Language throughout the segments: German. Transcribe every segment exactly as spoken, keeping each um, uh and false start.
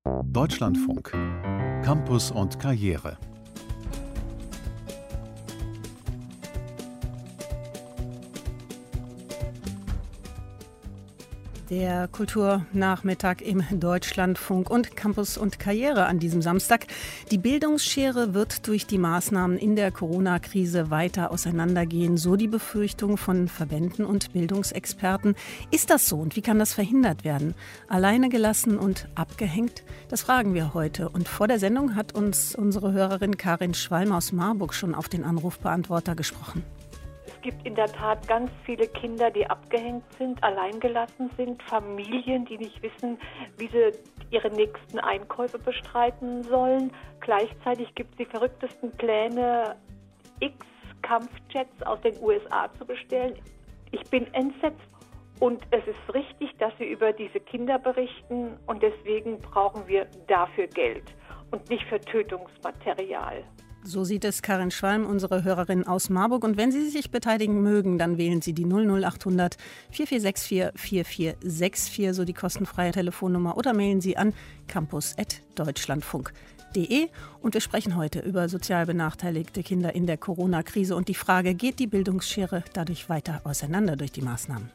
Deutschlandfunk. Campus und Karriere. Der Kulturnachmittag im Deutschlandfunk und Campus und Karriere an diesem Samstag. Die Bildungsschere wird durch die Maßnahmen in der Corona-Krise weiter auseinandergehen, so die Befürchtung von Verbänden und Bildungsexperten. Ist das so und wie kann das verhindert werden? Alleine gelassen und abgehängt? Das fragen wir heute. Und vor der Sendung hat uns unsere Hörerin Karin Schwalm aus Marburg schon auf den Anrufbeantworter gesprochen. Es gibt in der Tat ganz viele Kinder, die abgehängt sind, alleingelassen sind, Familien, die nicht wissen, wie sie ihre nächsten Einkäufe bestreiten sollen. Gleichzeitig gibt es die verrücktesten Pläne, X Kampfjets aus den U S A zu bestellen. Ich bin entsetzt und es ist richtig, dass wir über diese Kinder berichten und deswegen brauchen wir dafür Geld und nicht für Tötungsmaterial. So sieht es Karin Schwalm, unsere Hörerin aus Marburg. Und wenn Sie sich beteiligen mögen, dann wählen Sie die null null acht hundert vier vier sechs vier vier vier sechs vier, so die kostenfreie Telefonnummer, oder mailen Sie an campus at deutschlandfunk punkt de. Und wir sprechen heute über sozial benachteiligte Kinder in der Corona-Krise und die Frage, geht die Bildungsschere dadurch weiter auseinander durch die Maßnahmen?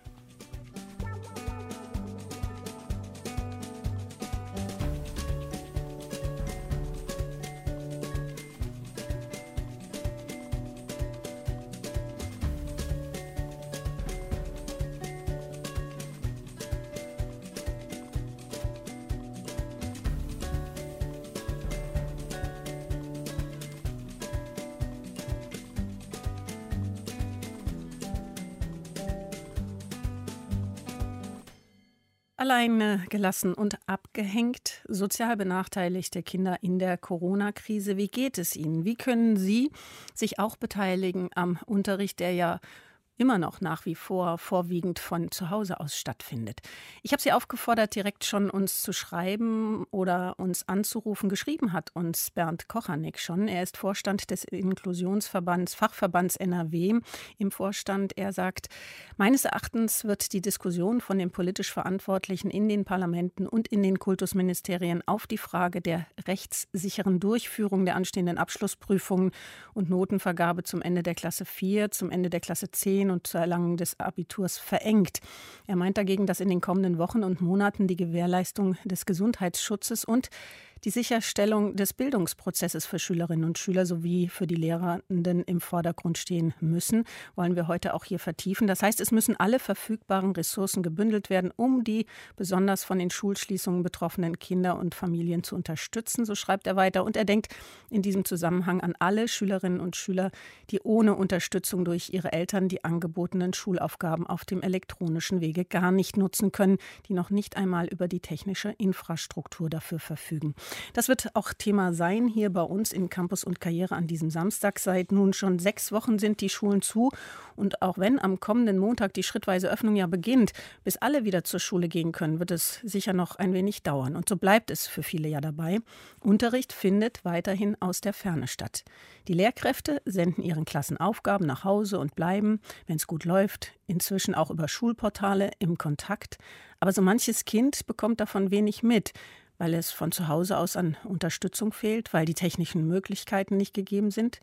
Alleine gelassen und abgehängt, sozial benachteiligte Kinder in der Corona-Krise. Wie geht es ihnen? Wie können Sie sich auch beteiligen am Unterricht, der ja immer noch nach wie vor vorwiegend von zu Hause aus stattfindet? Ich habe Sie aufgefordert, direkt schon uns zu schreiben oder uns anzurufen. Geschrieben hat uns Bernd Kochanek schon. Er ist Vorstand des Inklusionsverbands, Fachverbands N R W im Vorstand. Er sagt, meines Erachtens wird die Diskussion von den politisch Verantwortlichen in den Parlamenten und in den Kultusministerien auf die Frage der rechtssicheren Durchführung der anstehenden Abschlussprüfungen und Notenvergabe zum Ende der Klasse vier, zum Ende der Klasse zehn und zur Erlangung des Abiturs verengt. Er meint dagegen, dass in den kommenden Wochen und Monaten die Gewährleistung des Gesundheitsschutzes und die Sicherstellung des Bildungsprozesses für Schülerinnen und Schüler sowie für die Lehrenden im Vordergrund stehen müssen, wollen wir heute auch hier vertiefen. Das heißt, es müssen alle verfügbaren Ressourcen gebündelt werden, um die besonders von den Schulschließungen betroffenen Kinder und Familien zu unterstützen, so schreibt er weiter. Und er denkt in diesem Zusammenhang an alle Schülerinnen und Schüler, die ohne Unterstützung durch ihre Eltern die angebotenen Schulaufgaben auf dem elektronischen Wege gar nicht nutzen können, die noch nicht einmal über die technische Infrastruktur dafür verfügen. Das wird auch Thema sein hier bei uns in Campus und Karriere an diesem Samstag. Seit nun schon sechs Wochen sind die Schulen zu. Und auch wenn am kommenden Montag die schrittweise Öffnung ja beginnt, bis alle wieder zur Schule gehen können, wird es sicher noch ein wenig dauern. Und so bleibt es für viele ja dabei. Unterricht findet weiterhin aus der Ferne statt. Die Lehrkräfte senden ihren Klassen Aufgaben nach Hause und bleiben, wenn es gut läuft, inzwischen auch über Schulportale im Kontakt. Aber so manches Kind bekommt davon wenig mit, weil es von zu Hause aus an Unterstützung fehlt, weil die technischen Möglichkeiten nicht gegeben sind.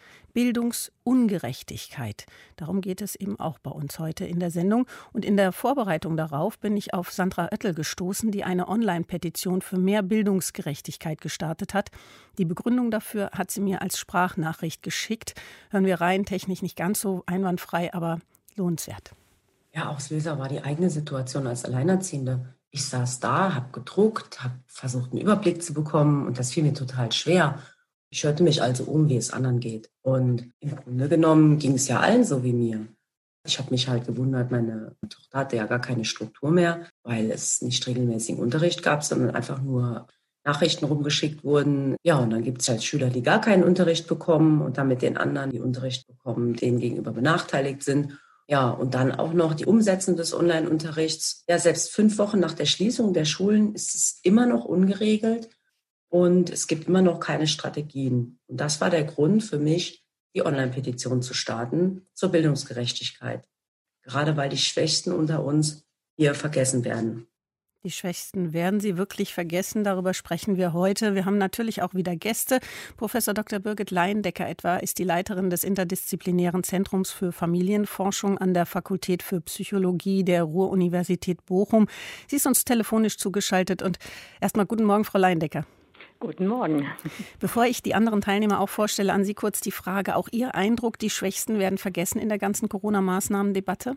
Bildungsungerechtigkeit. Darum geht es eben auch bei uns heute in der Sendung. Und in der Vorbereitung darauf bin ich auf Sandra Oettel gestoßen, die eine Online-Petition für mehr Bildungsgerechtigkeit gestartet hat. Die Begründung dafür hat sie mir als Sprachnachricht geschickt. Hören wir rein, technisch nicht ganz so einwandfrei, aber lohnenswert. Ja, Auslöser war die eigene Situation als Alleinerziehende. Ich saß da, habe gedruckt, habe versucht, einen Überblick zu bekommen und das fiel mir total schwer. Ich hörte mich also um, wie es anderen geht. Und im Grunde genommen ging es ja allen so wie mir. Ich habe mich halt gewundert, meine Tochter hatte ja gar keine Struktur mehr, weil es nicht regelmäßigen Unterricht gab, sondern einfach nur Nachrichten rumgeschickt wurden. Ja, und dann gibt es halt Schüler, die gar keinen Unterricht bekommen und dann mit den anderen, die Unterricht bekommen, denen gegenüber benachteiligt sind. Ja, und dann auch noch die Umsetzung des Online-Unterrichts. Ja, selbst fünf Wochen nach der Schließung der Schulen ist es immer noch ungeregelt und es gibt immer noch keine Strategien. Und das war der Grund für mich, die Online-Petition zu starten zur Bildungsgerechtigkeit. Gerade weil die Schwächsten unter uns hier vergessen werden. Die Schwächsten werden sie wirklich vergessen. Darüber sprechen wir heute. Wir haben natürlich auch wieder Gäste. Professor Doktor Birgit Laiendecker etwa ist die Leiterin des Interdisziplinären Zentrums für Familienforschung an der Fakultät für Psychologie der Ruhr-Universität Bochum. Sie ist uns telefonisch zugeschaltet. Und erstmal guten Morgen, Frau Laiendecker. Guten Morgen. Bevor ich die anderen Teilnehmer auch vorstelle, an Sie kurz die Frage, auch Ihr Eindruck, die Schwächsten werden vergessen in der ganzen Corona-Maßnahmen-Debatte?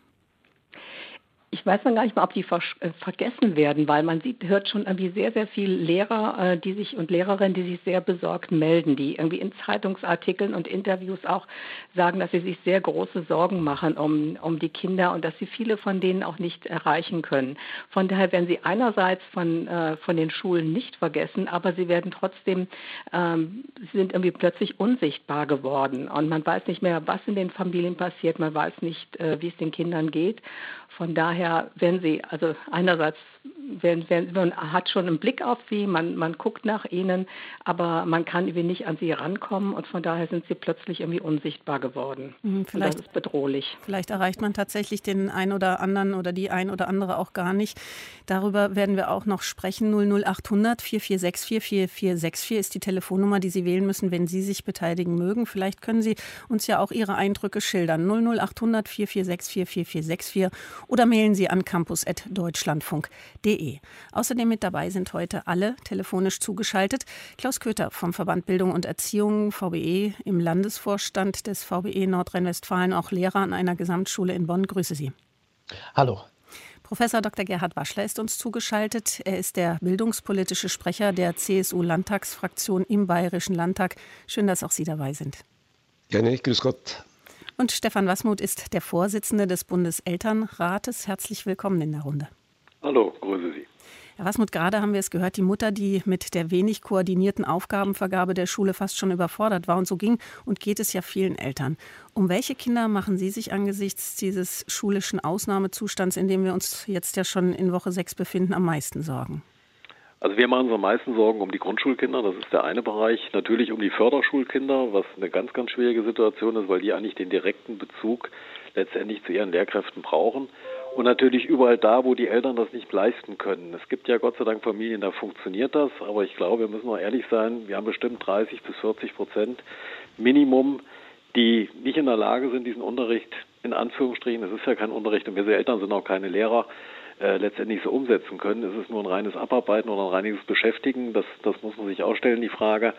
Ich weiß dann gar nicht mal, ob die ver- äh, vergessen werden, weil man sieht, hört schon irgendwie sehr, sehr viele Lehrer, äh, die sich und Lehrerinnen, die sich sehr besorgt melden, die irgendwie in Zeitungsartikeln und Interviews auch sagen, dass sie sich sehr große Sorgen machen um, um die Kinder und dass sie viele von denen auch nicht erreichen können. Von daher werden sie einerseits von, äh, von den Schulen nicht vergessen, aber sie werden trotzdem, ähm, sie sind irgendwie plötzlich unsichtbar geworden und man weiß nicht mehr, was in den Familien passiert, man weiß nicht, äh, wie es den Kindern geht. Von daher werden sie, also einerseits werden, werden, man hat schon einen Blick auf sie, man, man guckt nach ihnen, aber man kann irgendwie nicht an sie rankommen und von daher sind sie plötzlich irgendwie unsichtbar geworden. Mhm, vielleicht, und das ist bedrohlich. Vielleicht erreicht man tatsächlich den einen oder anderen oder die ein oder andere auch gar nicht. Darüber werden wir auch noch sprechen. null null acht hundert vier vier sechs vier vier vier sechs vier ist die Telefonnummer, die Sie wählen müssen, wenn Sie sich beteiligen mögen. Vielleicht können Sie uns ja auch Ihre Eindrücke schildern. null null acht hundert vier vier sechs vier vier vier sechs vier oder mailen Sie an campus at deutschlandfunk punkt de. Außerdem mit dabei sind heute alle telefonisch zugeschaltet. Klaus Köter vom Verband Bildung und Erziehung V B E im Landesvorstand des V B E Nordrhein-Westfalen, auch Lehrer an einer Gesamtschule in Bonn. Grüße Sie. Hallo. Professor Doktor Gerhard Waschler ist uns zugeschaltet. Er ist der bildungspolitische Sprecher der C S U-Landtagsfraktion im Bayerischen Landtag. Schön, dass auch Sie dabei sind. Gerne, grüß Gott. Und Stefan Wasmuth ist der Vorsitzende des Bundeselternrates. Herzlich willkommen in der Runde. Hallo, grüße Sie. Herr Wasmuth, gerade haben wir es gehört, die Mutter, die mit der wenig koordinierten Aufgabenvergabe der Schule fast schon überfordert war. Und so ging und geht es ja vielen Eltern. Um welche Kinder machen Sie sich angesichts dieses schulischen Ausnahmezustands, in dem wir uns jetzt ja schon in Woche sechs befinden, am meisten Sorgen? Also wir machen uns am meisten Sorgen um die Grundschulkinder, das ist der eine Bereich. Natürlich um die Förderschulkinder, was eine ganz, ganz schwierige Situation ist, weil die eigentlich den direkten Bezug letztendlich zu ihren Lehrkräften brauchen. Und natürlich überall da, wo die Eltern das nicht leisten können. Es gibt ja Gott sei Dank Familien, da funktioniert das, aber ich glaube, wir müssen auch ehrlich sein, wir haben bestimmt dreißig bis vierzig Prozent Minimum, die nicht in der Lage sind, diesen Unterricht, in Anführungsstrichen, es ist ja kein Unterricht und wir Eltern sind auch keine Lehrer, äh, letztendlich so umsetzen können. Es ist nur ein reines Abarbeiten oder ein reines Beschäftigen, das, das muss man sich auch stellen, die Frage.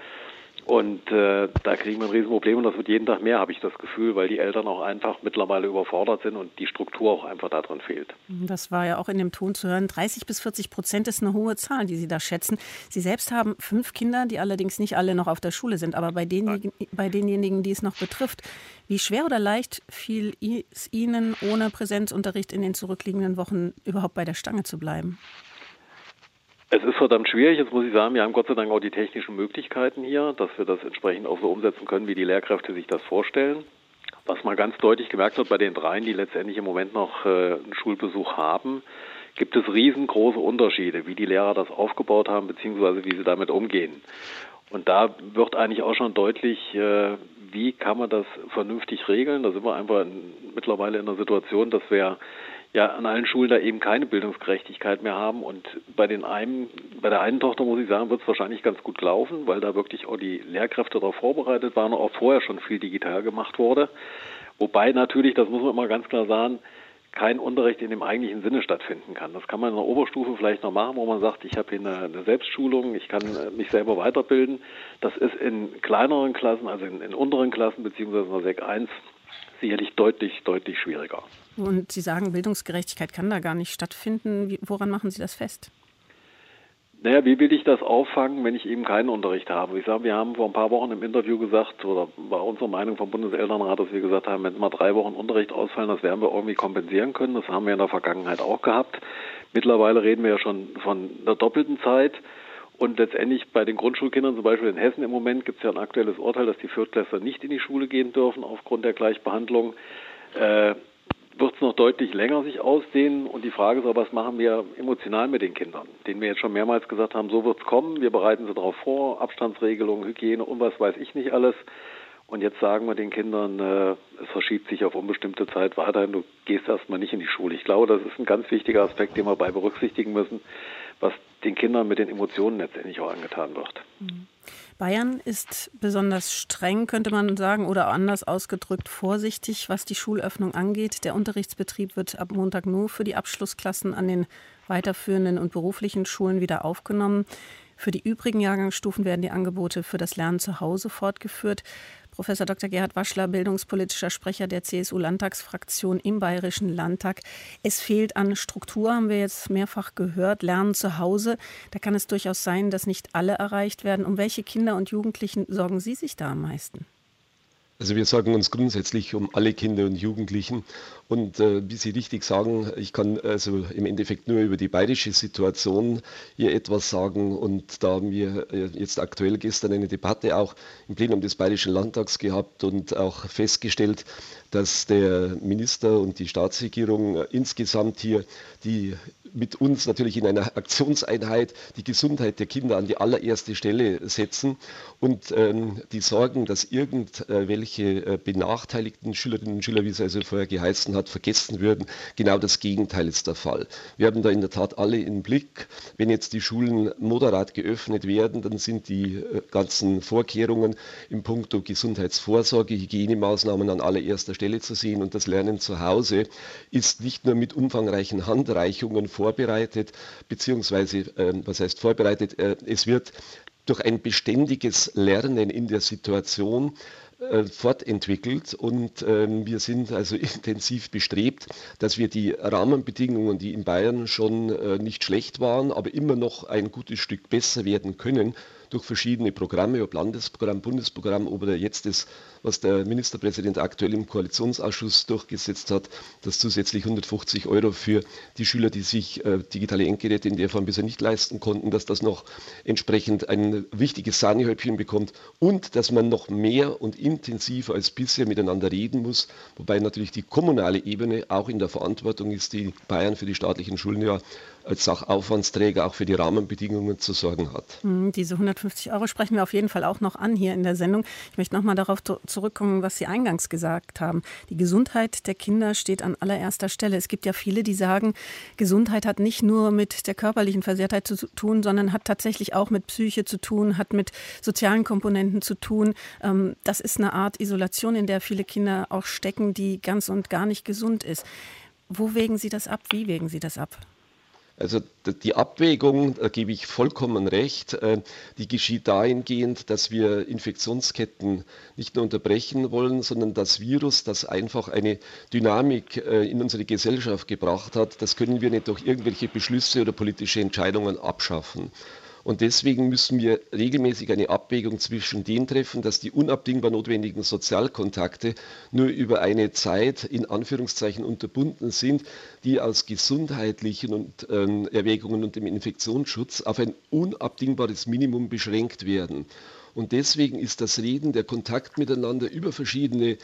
Und äh, da kriegen wir ein Riesenproblem und das wird jeden Tag mehr, habe ich das Gefühl, weil die Eltern auch einfach mittlerweile überfordert sind und die Struktur auch einfach darin fehlt. Das war ja auch in dem Ton zu hören. dreißig bis vierzig Prozent ist eine hohe Zahl, die Sie da schätzen. Sie selbst haben fünf Kinder, die allerdings nicht alle noch auf der Schule sind, aber bei denjenigen, bei denjenigen, die es noch betrifft. Wie schwer oder leicht fiel es Ihnen, ohne Präsenzunterricht in den zurückliegenden Wochen überhaupt bei der Stange zu bleiben? Es ist verdammt schwierig. Jetzt muss ich sagen, wir haben Gott sei Dank auch die technischen Möglichkeiten hier, dass wir das entsprechend auch so umsetzen können, wie die Lehrkräfte sich das vorstellen. Was man ganz deutlich gemerkt hat bei den dreien, die letztendlich im Moment noch äh, einen Schulbesuch haben, gibt es riesengroße Unterschiede, wie die Lehrer das aufgebaut haben, beziehungsweise wie sie damit umgehen. Und da wird eigentlich auch schon deutlich, äh, wie kann man das vernünftig regeln. Da sind wir einfach in, mittlerweile in einer Situation, dass wir ja an allen Schulen da eben keine Bildungsgerechtigkeit mehr haben. Und bei den einen, bei der einen Tochter, muss ich sagen, wird es wahrscheinlich ganz gut laufen, weil da wirklich auch die Lehrkräfte darauf vorbereitet waren und auch vorher schon viel digital gemacht wurde. Wobei natürlich, das muss man immer ganz klar sagen, kein Unterricht in dem eigentlichen Sinne stattfinden kann. Das kann man in der Oberstufe vielleicht noch machen, wo man sagt, ich habe hier eine, eine Selbstschulung, ich kann mich selber weiterbilden. Das ist in kleineren Klassen, also in, in unteren Klassen beziehungsweise in der Sek eins sicherlich deutlich, deutlich schwieriger. Und Sie sagen, Bildungsgerechtigkeit kann da gar nicht stattfinden. Wie, woran machen Sie das fest? Naja, wie will ich das auffangen, wenn ich eben keinen Unterricht habe? Ich sage, wir haben vor ein paar Wochen im Interview gesagt, oder war unsere Meinung vom Bundeselternrat, dass wir gesagt haben, wenn mal drei Wochen Unterricht ausfallen, das werden wir irgendwie kompensieren können. Das haben wir in der Vergangenheit auch gehabt. Mittlerweile reden wir ja schon von einer doppelten Zeit. Und letztendlich bei den Grundschulkindern, zum Beispiel in Hessen im Moment, gibt es ja ein aktuelles Urteil, dass die Viertklässler nicht in die Schule gehen dürfen aufgrund der Gleichbehandlung. Äh, wird es noch deutlich länger sich ausdehnen. Und die Frage ist auch, was machen wir emotional mit den Kindern, denen wir jetzt schon mehrmals gesagt haben, so wird es kommen, wir bereiten sie darauf vor, Abstandsregelungen, Hygiene und was weiß ich nicht alles. Und jetzt sagen wir den Kindern, äh, es verschiebt sich auf unbestimmte Zeit weiterhin, du gehst erstmal nicht in die Schule. Ich glaube, das ist ein ganz wichtiger Aspekt, den wir bei berücksichtigen müssen, was den Kindern mit den Emotionen letztendlich auch angetan wird. Bayern ist besonders streng, könnte man sagen, oder anders ausgedrückt vorsichtig, was die Schulöffnung angeht. Der Unterrichtsbetrieb wird ab Montag nur für die Abschlussklassen an den weiterführenden und beruflichen Schulen wieder aufgenommen. Für die übrigen Jahrgangsstufen werden die Angebote für das Lernen zu Hause fortgeführt. Professor Doktor Gerhard Waschler, bildungspolitischer Sprecher der C S U-Landtagsfraktion im Bayerischen Landtag. Es fehlt an Struktur, haben wir jetzt mehrfach gehört. Lernen zu Hause, da kann es durchaus sein, dass nicht alle erreicht werden. Um welche Kinder und Jugendlichen sorgen Sie sich da am meisten? Also wir sorgen uns grundsätzlich um alle Kinder und Jugendlichen. Und äh, wie Sie richtig sagen, ich kann also im Endeffekt nur über die bayerische Situation hier etwas sagen. Und da haben wir äh, jetzt aktuell gestern eine Debatte auch im Plenum des Bayerischen Landtags gehabt und auch festgestellt, dass der Minister und die Staatsregierung äh, insgesamt hier die mit uns natürlich in einer Aktionseinheit die Gesundheit der Kinder an die allererste Stelle setzen und ähm, die Sorgen, dass irgendwelche äh, benachteiligten Schülerinnen und Schüler, wie es also vorher geheißen hat, vergessen würden. Genau das Gegenteil ist der Fall. Wir haben da in der Tat alle im Blick. Wenn jetzt die Schulen moderat geöffnet werden, dann sind die äh, ganzen Vorkehrungen im Puncto Gesundheitsvorsorge, Hygienemaßnahmen an allererster Stelle zu sehen und das Lernen zu Hause ist nicht nur mit umfangreichen Handreichungen vorbereitet, beziehungsweise, äh, was heißt vorbereitet, äh, es wird durch ein beständiges Lernen in der Situation äh, fortentwickelt und äh, wir sind also intensiv bestrebt, dass wir die Rahmenbedingungen, die in Bayern schon äh, nicht schlecht waren, aber immer noch ein gutes Stück besser werden können, durch verschiedene Programme, ob Landesprogramm, Bundesprogramm oder jetzt das, was der Ministerpräsident aktuell im Koalitionsausschuss durchgesetzt hat, dass zusätzlich hundertfünfzig Euro für die Schüler, die sich äh, digitale Endgeräte in der Form bisher nicht leisten konnten, dass das noch entsprechend ein wichtiges Sahnehäubchen bekommt und dass man noch mehr und intensiver als bisher miteinander reden muss, wobei natürlich die kommunale Ebene auch in der Verantwortung ist, die Bayern für die staatlichen Schulen ja als Sachaufwandsträger auch für die Rahmenbedingungen zu sorgen hat. Diese hundertfünfzig Euro sprechen wir auf jeden Fall auch noch an hier in der Sendung. Ich möchte noch mal darauf zurückkommen, was Sie eingangs gesagt haben. Die Gesundheit der Kinder steht an allererster Stelle. Es gibt ja viele, die sagen, Gesundheit hat nicht nur mit der körperlichen Versehrtheit zu tun, sondern hat tatsächlich auch mit Psyche zu tun, hat mit sozialen Komponenten zu tun. Das ist eine Art Isolation, in der viele Kinder auch stecken, die ganz und gar nicht gesund ist. Wo wägen Sie das ab? Wie wägen Sie das ab? Also die Abwägung, da gebe ich vollkommen recht, die geschieht dahingehend, dass wir Infektionsketten nicht nur unterbrechen wollen, sondern das Virus, das einfach eine Dynamik in unsere Gesellschaft gebracht hat, das können wir nicht durch irgendwelche Beschlüsse oder politische Entscheidungen abschaffen. Und deswegen müssen wir regelmäßig eine Abwägung zwischen dem treffen, dass die unabdingbar notwendigen Sozialkontakte nur über eine Zeit in Anführungszeichen unterbunden sind, die aus gesundheitlichen und, ähm, Erwägungen und dem Infektionsschutz auf ein unabdingbares Minimum beschränkt werden. Und deswegen ist das Reden, der Kontakt miteinander über verschiedene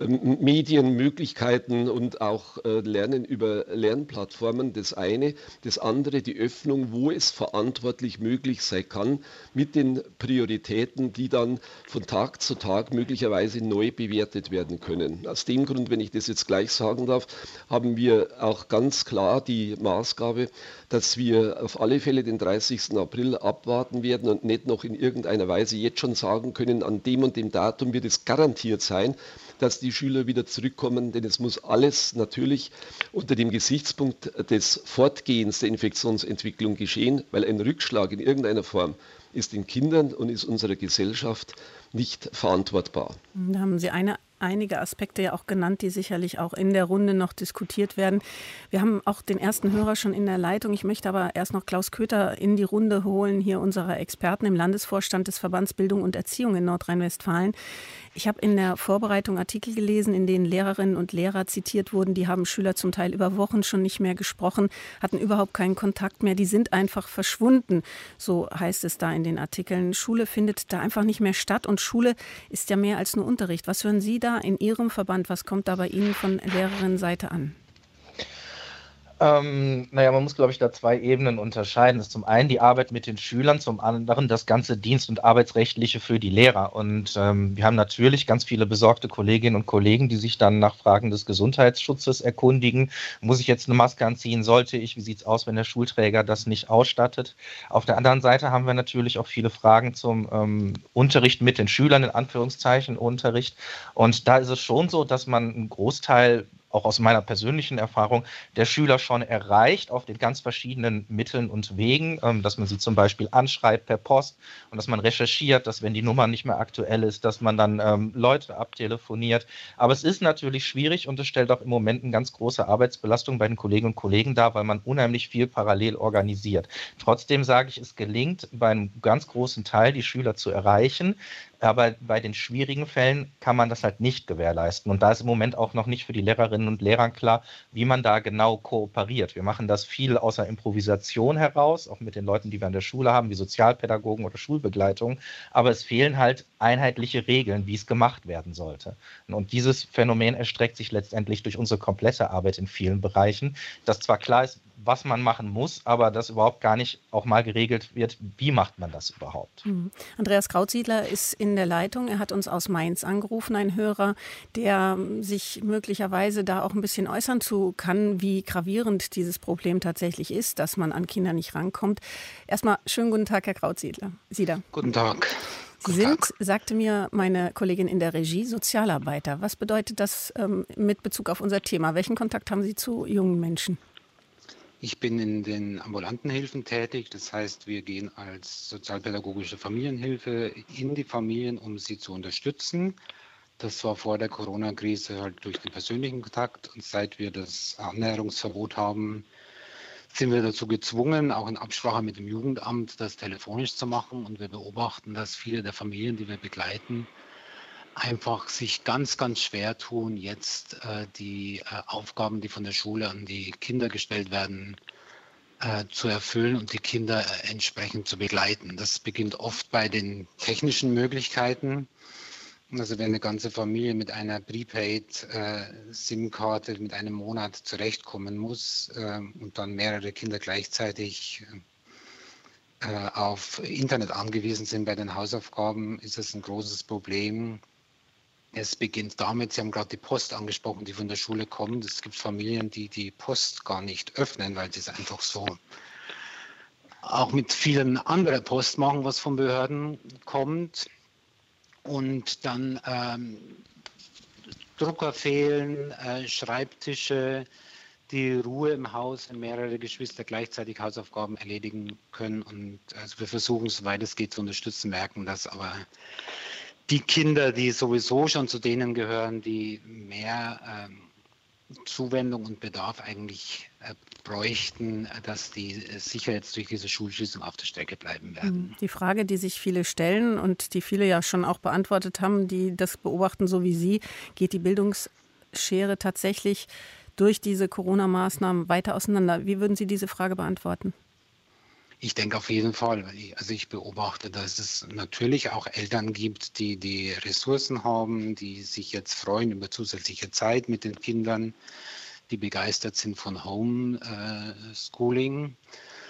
Medienmöglichkeiten und auch äh, Lernen über Lernplattformen das eine, das andere die Öffnung, wo es verantwortlich möglich sein kann, mit den Prioritäten, die dann von Tag zu Tag möglicherweise neu bewertet werden können. Aus dem Grund, wenn ich das jetzt gleich sagen darf, haben wir auch ganz klar die Maßgabe, dass wir auf alle Fälle den dreißigsten April abwarten werden und nicht noch in irgendeiner Weise jetzt schon sagen können, an dem und dem Datum wird es garantiert sein, dass die Schüler wieder zurückkommen, denn es muss alles natürlich unter dem Gesichtspunkt des Fortgehens der Infektionsentwicklung geschehen, weil ein Rückschlag in irgendeiner Form ist den Kindern und ist unserer Gesellschaft nicht verantwortbar. Da haben Sie eine einige Aspekte ja auch genannt, die sicherlich auch in der Runde noch diskutiert werden. Wir haben auch den ersten Hörer schon in der Leitung. Ich möchte aber erst noch Klaus Köter in die Runde holen, hier unserer Experten im Landesvorstand des Verbands Bildung und Erziehung in Nordrhein-Westfalen. Ich habe in der Vorbereitung Artikel gelesen, in denen Lehrerinnen und Lehrer zitiert wurden. Die haben Schüler zum Teil über Wochen schon nicht mehr gesprochen, hatten überhaupt keinen Kontakt mehr. Die sind einfach verschwunden, so heißt es da in den Artikeln. Schule findet da einfach nicht mehr statt und Schule ist ja mehr als nur Unterricht. Was hören Sie da in Ihrem Verband? Was kommt da bei Ihnen von Lehrerinnenseite an? Ähm, naja, man muss, glaube ich, da zwei Ebenen unterscheiden. Das ist zum einen die Arbeit mit den Schülern, zum anderen das ganze Dienst- und Arbeitsrechtliche für die Lehrer. Und ähm, wir haben natürlich ganz viele besorgte Kolleginnen und Kollegen, die sich dann nach Fragen des Gesundheitsschutzes erkundigen. Muss ich jetzt eine Maske anziehen? Sollte ich? Wie sieht es aus, wenn der Schulträger das nicht ausstattet? Auf der anderen Seite haben wir natürlich auch viele Fragen zum ähm, Unterricht mit den Schülern, in Anführungszeichen Unterricht. Und da ist es schon so, dass man einen Großteil, auch aus meiner persönlichen Erfahrung, der Schüler schon erreicht auf den ganz verschiedenen Mitteln und Wegen, ähm, dass man sie zum Beispiel anschreibt per Post und dass man recherchiert, dass, wenn die Nummer nicht mehr aktuell ist, dass man dann ähm, Leute abtelefoniert. Aber es ist natürlich schwierig und es stellt auch im Moment eine ganz große Arbeitsbelastung bei den Kolleginnen und Kollegen dar, weil man unheimlich viel parallel organisiert. Trotzdem sage ich, es gelingt bei einem ganz großen Teil, die Schüler zu erreichen. Aber bei den schwierigen Fällen kann man das halt nicht gewährleisten. Und da ist im Moment auch noch nicht für die Lehrerinnen und Lehrer klar, wie man da genau kooperiert. Wir machen das viel aus der Improvisation heraus, auch mit den Leuten, die wir an der Schule haben, wie Sozialpädagogen oder Schulbegleitung. Aber es fehlen halt einheitliche Regeln, wie es gemacht werden sollte. Und dieses Phänomen erstreckt sich letztendlich durch unsere komplette Arbeit in vielen Bereichen, dass zwar klar ist, was man machen muss, aber dass überhaupt gar nicht auch mal geregelt wird, wie macht man das überhaupt. Mhm. Andreas Krautsiedler ist in der Leitung. Er hat uns aus Mainz angerufen, ein Hörer, der sich möglicherweise da auch ein bisschen äußern zu kann, wie gravierend dieses Problem tatsächlich ist, dass man an Kinder nicht rankommt. Erstmal schönen guten Tag, Herr Krautsiedler. Sieder. Guten Tag. Sie sind, sagte mir meine Kollegin in der Regie, Sozialarbeiter. Was bedeutet das ähm, mit Bezug auf unser Thema? Welchen Kontakt haben Sie zu jungen Menschen? Ich bin in den ambulanten Hilfen tätig. Das heißt, wir gehen als sozialpädagogische Familienhilfe in die Familien, um sie zu unterstützen. Das war vor der Corona-Krise halt durch den persönlichen Kontakt. Und seit wir das Annäherungsverbot haben, sind wir dazu gezwungen, auch in Absprache mit dem Jugendamt, das telefonisch zu machen. Und wir beobachten, dass viele der Familien, die wir begleiten, einfach sich ganz, ganz schwer tun, jetzt äh, die äh, Aufgaben, die von der Schule an die Kinder gestellt werden, äh, zu erfüllen und die Kinder äh, entsprechend zu begleiten. Das beginnt oft bei den technischen Möglichkeiten. Also wenn eine ganze Familie mit einer Prepaid-SIM-Karte mit einem Monat zurechtkommen muss äh, und dann mehrere Kinder gleichzeitig äh, auf Internet angewiesen sind bei den Hausaufgaben, ist das ein großes Problem. Es beginnt damit, Sie haben gerade die Post angesprochen, die von der Schule kommt. Es gibt Familien, die die Post gar nicht öffnen, weil sie es einfach so auch mit vielen anderen Post machen, was von Behörden kommt. Und dann ähm, Drucker fehlen, äh, Schreibtische, die Ruhe im Haus, wenn mehrere Geschwister gleichzeitig Hausaufgaben erledigen können. Und also wir versuchen, soweit es geht, zu unterstützen, merken das aber. Die Kinder, die sowieso schon zu denen gehören, die mehr ähm, Zuwendung und Bedarf eigentlich äh, bräuchten, dass die äh, sicher jetzt durch diese Schulschließung auf der Strecke bleiben werden. Die Frage, die sich viele stellen und die viele ja schon auch beantwortet haben, die das beobachten, so wie Sie, geht die Bildungsschere tatsächlich durch diese Corona-Maßnahmen weiter auseinander? Wie würden Sie diese Frage beantworten? Ich denke auf jeden Fall. Also ich beobachte, dass es natürlich auch Eltern gibt, die die Ressourcen haben, die sich jetzt freuen über zusätzliche Zeit mit den Kindern, die begeistert sind von Homeschooling.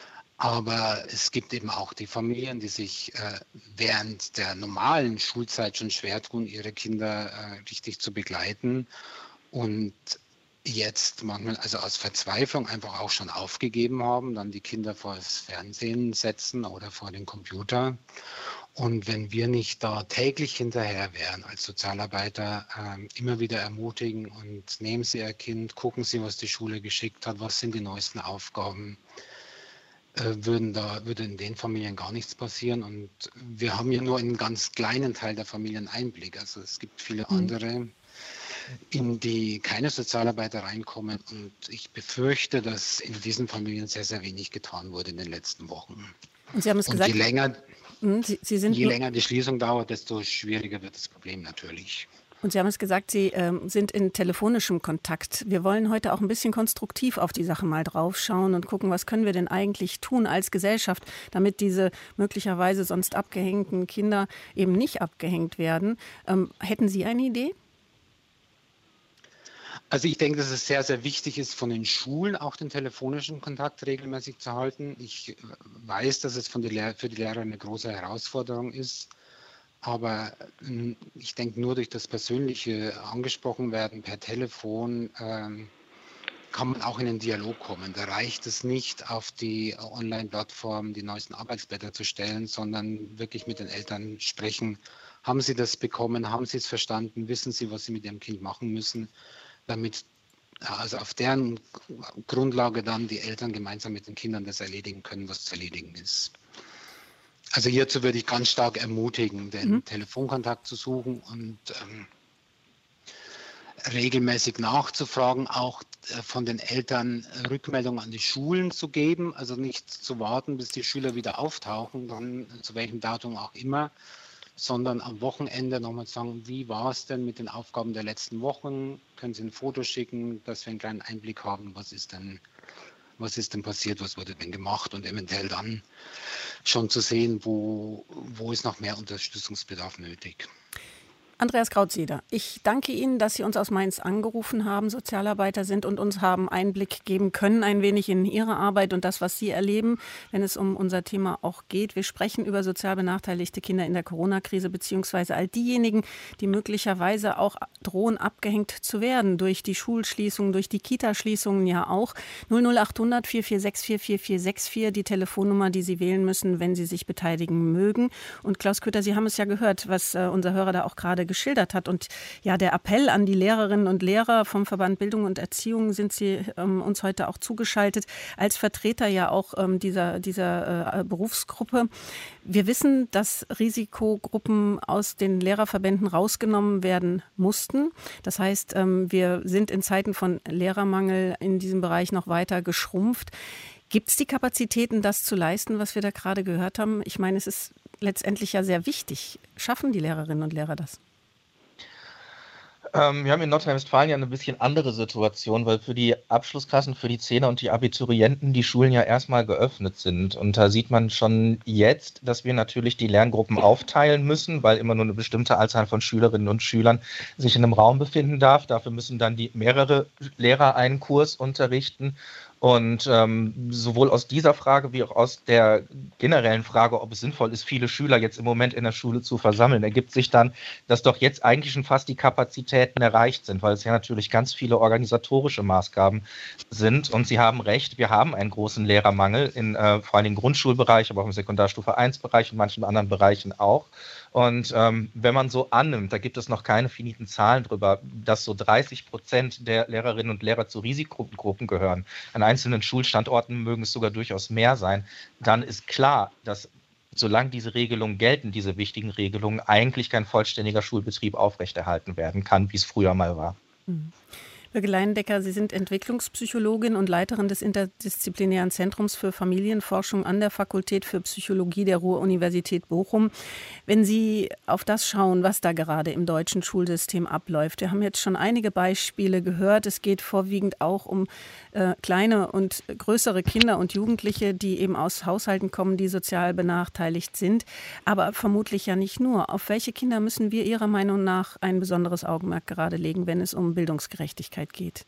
Aber es gibt eben auch die Familien, die sich äh, während der normalen Schulzeit schon schwer tun, ihre Kinder äh, richtig zu begleiten und jetzt manchmal also aus Verzweiflung einfach auch schon aufgegeben haben, dann die Kinder vor das Fernsehen setzen oder vor den Computer. Und wenn wir nicht da täglich hinterher wären als Sozialarbeiter, äh, immer wieder ermutigen und nehmen Sie Ihr Kind, gucken Sie, was die Schule geschickt hat, was sind die neuesten Aufgaben, äh, würden da, würde in den Familien gar nichts passieren. Und wir haben ja nur einen ganz kleinen Teil der Familien Einblick. Also es gibt viele mhm. andere, in die keine Sozialarbeiter reinkommen. Und ich befürchte, dass in diesen Familien sehr, sehr wenig getan wurde in den letzten Wochen. Und Sie haben es und gesagt, je länger, Sie, Sie sind je länger die Schließung dauert, desto schwieriger wird das Problem natürlich. Und Sie haben es gesagt, Sie ähm, sind in telefonischem Kontakt. Wir wollen heute auch ein bisschen konstruktiv auf die Sache mal draufschauen und gucken, was können wir denn eigentlich tun als Gesellschaft, damit diese möglicherweise sonst abgehängten Kinder eben nicht abgehängt werden. Ähm, hätten Sie eine Idee? Also ich denke, dass es sehr, sehr wichtig ist, von den Schulen auch den telefonischen Kontakt regelmäßig zu halten. Ich weiß, dass es von die Lehr- für die Lehrer eine große Herausforderung ist. Aber ähm, ich denke, nur durch das persönliche angesprochen werden per Telefon ähm, kann man auch in den Dialog kommen. Da reicht es nicht, auf die Online-Plattform die neuesten Arbeitsblätter zu stellen, sondern wirklich mit den Eltern sprechen. Haben Sie das bekommen? Haben Sie es verstanden? Wissen Sie, was Sie mit Ihrem Kind machen müssen? Damit also auf deren Grundlage dann die Eltern gemeinsam mit den Kindern das erledigen können, was zu erledigen ist. Also hierzu würde ich ganz stark ermutigen, den mhm. Telefonkontakt zu suchen und ähm, regelmäßig nachzufragen, auch äh, von den Eltern Rückmeldungen an die Schulen zu geben, also nicht zu warten, bis die Schüler wieder auftauchen, dann zu welchem Datum auch immer, sondern am Wochenende nochmal sagen, wie war es denn mit den Aufgaben der letzten Wochen? Können Sie ein Foto schicken, dass wir einen kleinen Einblick haben, was ist denn, was ist denn passiert, was wurde denn gemacht und eventuell dann schon zu sehen, wo, wo ist noch mehr Unterstützungsbedarf nötig. Andreas Krautseder, ich danke Ihnen, dass Sie uns aus Mainz angerufen haben, Sozialarbeiter sind und uns haben Einblick geben können, ein wenig in Ihre Arbeit und das, was Sie erleben, wenn es um unser Thema auch geht. Wir sprechen über sozial benachteiligte Kinder in der Corona-Krise, beziehungsweise all diejenigen, die möglicherweise auch drohen, abgehängt zu werden durch die Schulschließungen, durch die Kitaschließungen ja auch. null null acht hundert vier vier sechs vier vier vier sechs vier, die Telefonnummer, die Sie wählen müssen, wenn Sie sich beteiligen mögen. Und Klaus Köter, Sie haben es ja gehört, was äh, unser Hörer da auch gerade geschildert hat. Und ja, der Appell an die Lehrerinnen und Lehrer vom Verband Bildung und Erziehung sind Sie ähm, uns heute auch zugeschaltet, als Vertreter ja auch ähm, dieser, dieser äh, Berufsgruppe. Wir wissen, dass Risikogruppen aus den Lehrerverbänden rausgenommen werden mussten. Das heißt, ähm, wir sind in Zeiten von Lehrermangel in diesem Bereich noch weiter geschrumpft. Gibt es die Kapazitäten, das zu leisten, was wir da gerade gehört haben? Ich meine, es ist letztendlich ja sehr wichtig. Schaffen die Lehrerinnen und Lehrer das? Ähm, wir haben in Nordrhein-Westfalen ja eine bisschen andere Situation, weil für die Abschlussklassen, für die Zehner und die Abiturienten die Schulen ja erstmal geöffnet sind. Und da sieht man schon jetzt, dass wir natürlich die Lerngruppen aufteilen müssen, weil immer nur eine bestimmte Anzahl von Schülerinnen und Schülern sich in einem Raum befinden darf. Dafür müssen dann die mehrere Lehrer einen Kurs unterrichten. Und ähm, sowohl aus dieser Frage wie auch aus der generellen Frage, ob es sinnvoll ist, viele Schüler jetzt im Moment in der Schule zu versammeln, ergibt sich dann, dass doch jetzt eigentlich schon fast die Kapazitäten erreicht sind, weil es ja natürlich ganz viele organisatorische Maßgaben sind. Und Sie haben recht, wir haben einen großen Lehrermangel, in, äh, vor allem im Grundschulbereich, aber auch im Sekundarstufe eins Bereich und manchen anderen Bereichen auch. Und ähm, wenn man so annimmt, da gibt es noch keine finiten Zahlen drüber, dass so dreißig Prozent der Lehrerinnen und Lehrer zu Risikogruppen gehören. An einzelnen Schulstandorten mögen es sogar durchaus mehr sein. Dann ist klar, dass solange diese Regelungen gelten, diese wichtigen Regelungen, eigentlich kein vollständiger Schulbetrieb aufrechterhalten werden kann, wie es früher mal war. Mhm. Birgit Leindecker, Sie sind Entwicklungspsychologin und Leiterin des Interdisziplinären Zentrums für Familienforschung an der Fakultät für Psychologie der Ruhr-Universität Bochum. Wenn Sie auf das schauen, was da gerade im deutschen Schulsystem abläuft, wir haben jetzt schon einige Beispiele gehört. Es geht vorwiegend auch um äh, kleine und größere Kinder und Jugendliche, die eben aus Haushalten kommen, die sozial benachteiligt sind. Aber vermutlich ja nicht nur. Auf welche Kinder müssen wir Ihrer Meinung nach ein besonderes Augenmerk gerade legen, wenn es um Bildungsgerechtigkeit geht?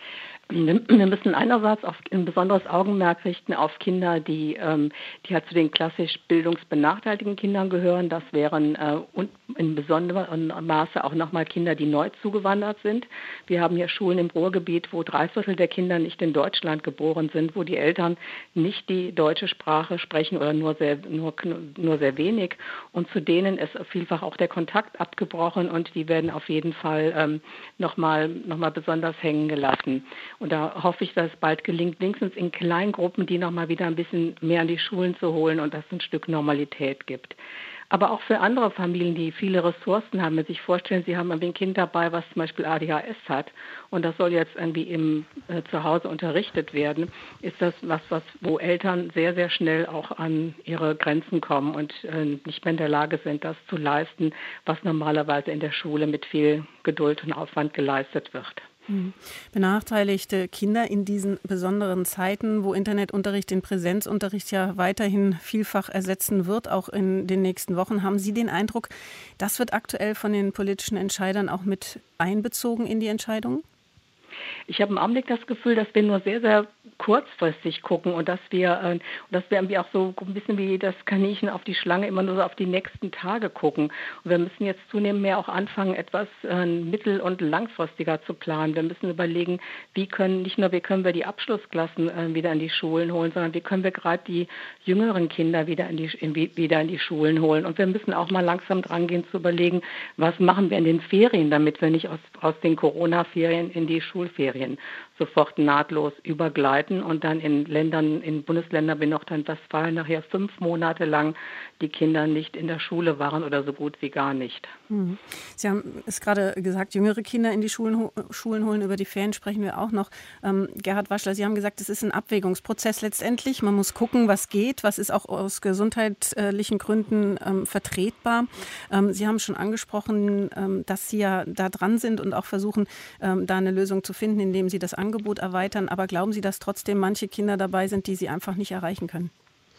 Wir müssen einerseits auf ein besonderes Augenmerk richten auf Kinder, die, ähm, die halt zu den klassisch bildungsbenachteiligten Kindern gehören. Das wären äh, und in besonderem Maße auch nochmal Kinder, die neu zugewandert sind. Wir haben hier Schulen im Ruhrgebiet, wo drei Viertel der Kinder nicht in Deutschland geboren sind, wo die Eltern nicht die deutsche Sprache sprechen oder nur sehr, nur, nur sehr wenig. Und zu denen ist vielfach auch der Kontakt abgebrochen und die werden auf jeden Fall ähm, nochmal noch mal besonders hängen gelassen. Und da hoffe ich, dass es bald gelingt, wenigstens in Kleingruppen, die noch mal wieder ein bisschen mehr an die Schulen zu holen und dass es ein Stück Normalität gibt. Aber auch für andere Familien, die viele Ressourcen haben, wenn Sie sich vorstellen, Sie haben ein Kind dabei, was zum Beispiel A D H S hat und das soll jetzt irgendwie im äh, zu Hause unterrichtet werden, ist das was, was, wo Eltern sehr, sehr schnell auch an ihre Grenzen kommen und äh, nicht mehr in der Lage sind, das zu leisten, was normalerweise in der Schule mit viel Geduld und Aufwand geleistet wird. Benachteiligte Kinder in diesen besonderen Zeiten, wo Internetunterricht den Präsenzunterricht ja weiterhin vielfach ersetzen wird, auch in den nächsten Wochen. Haben Sie den Eindruck, das wird aktuell von den politischen Entscheidern auch mit einbezogen in die Entscheidungen? Ich habe im Augenblick das Gefühl, dass wir nur sehr, sehr kurzfristig gucken und dass wir, äh, dass wir irgendwie auch so ein bisschen wie das Kaninchen auf die Schlange immer nur so auf die nächsten Tage gucken. Und wir müssen jetzt zunehmend mehr auch anfangen, etwas äh, mittel- und langfristiger zu planen. Wir müssen überlegen, wie können, nicht nur wie können wir die Abschlussklassen äh, wieder in die Schulen holen, sondern wie können wir gerade die jüngeren Kinder wieder in die, in, wieder in die Schulen holen. Und wir müssen auch mal langsam dran gehen zu überlegen, was machen wir in den Ferien, damit wir nicht aus, aus den Corona-Ferien in die Schulferien sofort nahtlos übergleiten und dann in Ländern, in Bundesländern wie Nordrhein-Westfalen nachher fünf Monate lang die Kinder nicht in der Schule waren oder so gut wie gar nicht. Sie haben es gerade gesagt, jüngere Kinder in die Schulen, Schulen holen. Über die Ferien sprechen wir auch noch. Ähm, Gerhard Waschler, Sie haben gesagt, es ist ein Abwägungsprozess letztendlich. Man muss gucken, was geht, was ist auch aus gesundheitlichen Gründen ähm, vertretbar. Ähm, Sie haben schon angesprochen, ähm, dass Sie ja da dran sind und auch versuchen, ähm, da eine Lösung zu finden, indem Sie das Angebot erweitern. Aber glauben Sie, dass trotzdem manche Kinder dabei sind, die Sie einfach nicht erreichen können?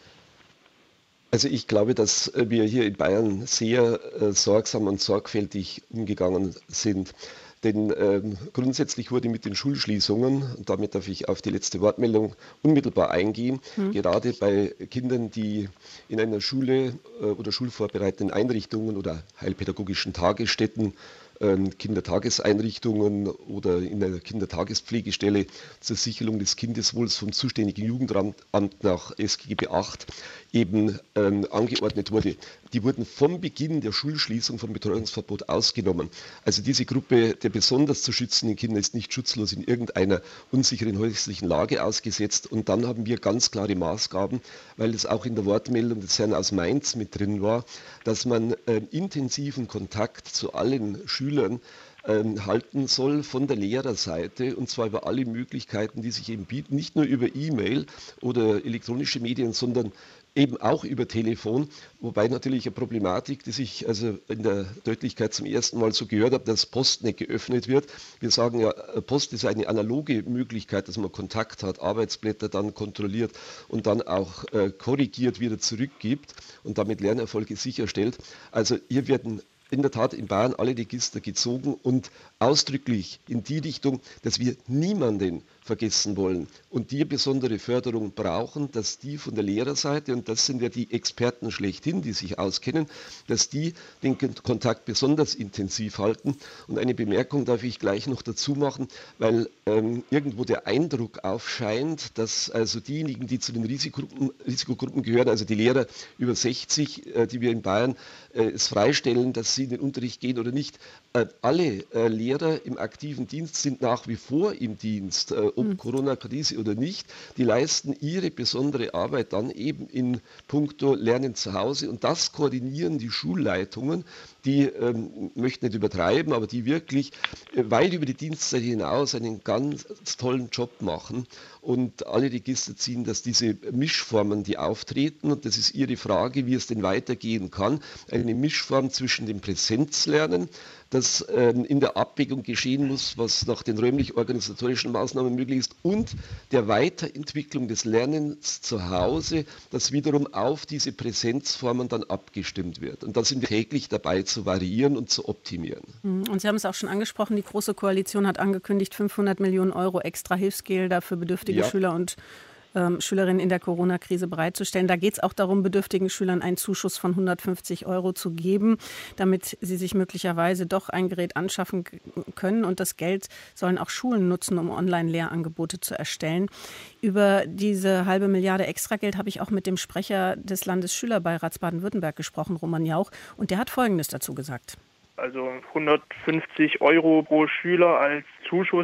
Also ich glaube, dass wir hier in Bayern sehr äh, sorgsam und sorgfältig umgegangen sind. Denn ähm, grundsätzlich wurde mit den Schulschließungen, und damit darf ich auf die letzte Wortmeldung unmittelbar eingehen, mhm. gerade bei Kindern, die in einer Schule äh, oder schulvorbereitenden Einrichtungen oder heilpädagogischen Tagesstätten, äh, Kindertageseinrichtungen oder in einer Kindertagespflegestelle zur Sicherung des Kindeswohls vom zuständigen Jugendamt nach S G B acht eben ähm, angeordnet wurde. Die wurden vom Beginn der Schulschließung vom Betreuungsverbot ausgenommen. Also diese Gruppe der besonders zu schützenden Kinder ist nicht schutzlos in irgendeiner unsicheren häuslichen Lage ausgesetzt. Und dann haben wir ganz klare Maßgaben, weil es auch in der Wortmeldung des Herrn aus Mainz mit drin war, dass man äh, intensiven Kontakt zu allen Schülern ähm, halten soll von der Lehrerseite, und zwar über alle Möglichkeiten, die sich eben bieten, nicht nur über E-Mail oder elektronische Medien, sondern eben auch über Telefon, wobei natürlich eine Problematik, die ich also in der Deutlichkeit zum ersten Mal so gehört habe, dass Post nicht geöffnet wird. Wir sagen ja, Post ist eine analoge Möglichkeit, dass man Kontakt hat, Arbeitsblätter dann kontrolliert und dann auch äh, korrigiert wieder zurückgibt und damit Lernerfolge sicherstellt. Also hier werden in der Tat in Bayern alle Register gezogen und ausdrücklich in die Richtung, dass wir niemanden vergessen wollen und die besondere Förderung brauchen, dass die von der Lehrerseite, und das sind ja die Experten schlechthin, die sich auskennen, dass die den Kontakt besonders intensiv halten. Und eine Bemerkung darf ich gleich noch dazu machen, weil ähm, irgendwo der Eindruck aufscheint, dass also diejenigen, die zu den Risikogruppen, Risikogruppen gehören, also die Lehrer über sechzig, äh, die wir in Bayern äh, es freistellen, dass sie in den Unterricht gehen oder nicht, äh, alle äh, Lehrer im aktiven Dienst sind nach wie vor im Dienst, äh, ob mhm. Corona-Krise oder nicht. Die leisten ihre besondere Arbeit dann eben in puncto Lernen zu Hause, und das koordinieren die Schulleitungen, die, ähm, möchten nicht übertreiben, aber die wirklich äh, weit über die Dienstzeit hinaus einen ganz tollen Job machen und alle Register ziehen, dass diese Mischformen, die auftreten, und das ist Ihre Frage, wie es denn weitergehen kann, eine Mischform zwischen dem Präsenzlernen, das ähm, in der Abwägung geschehen muss, was nach den räumlich-organisatorischen Maßnahmen möglich ist, und der Weiterentwicklung des Lernens zu Hause, das wiederum auf diese Präsenzformen dann abgestimmt wird. Und da sind wir täglich dabei zu variieren und zu optimieren. Und Sie haben es auch schon angesprochen, die Große Koalition hat angekündigt, fünfhundert Millionen Euro extra Hilfsgelder für bedürftige ja. Schüler und Ähm, Schülerinnen in der Corona-Krise bereitzustellen. Da geht es auch darum, bedürftigen Schülern einen Zuschuss von hundertfünfzig Euro zu geben, damit sie sich möglicherweise doch ein Gerät anschaffen können. Und das Geld sollen auch Schulen nutzen, um Online-Lehrangebote zu erstellen. Über diese halbe Milliarde Extrageld habe ich auch mit dem Sprecher des Landesschülerbeirats Baden-Württemberg gesprochen, Roman Jauch, und der hat Folgendes dazu gesagt. Also hundertfünfzig Euro pro Schüler als Zuschuss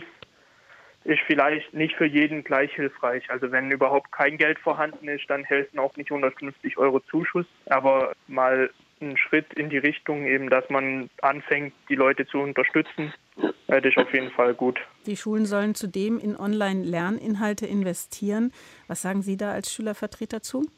ist vielleicht nicht für jeden gleich hilfreich. Also wenn überhaupt kein Geld vorhanden ist, dann helfen auch nicht hundertfünfzig Euro Zuschuss. Aber mal ein Schritt in die Richtung, eben, dass man anfängt, die Leute zu unterstützen, das ist auf jeden Fall gut. Die Schulen sollen zudem in Online-Lerninhalte investieren. Was sagen Sie da als Schülervertreter zu?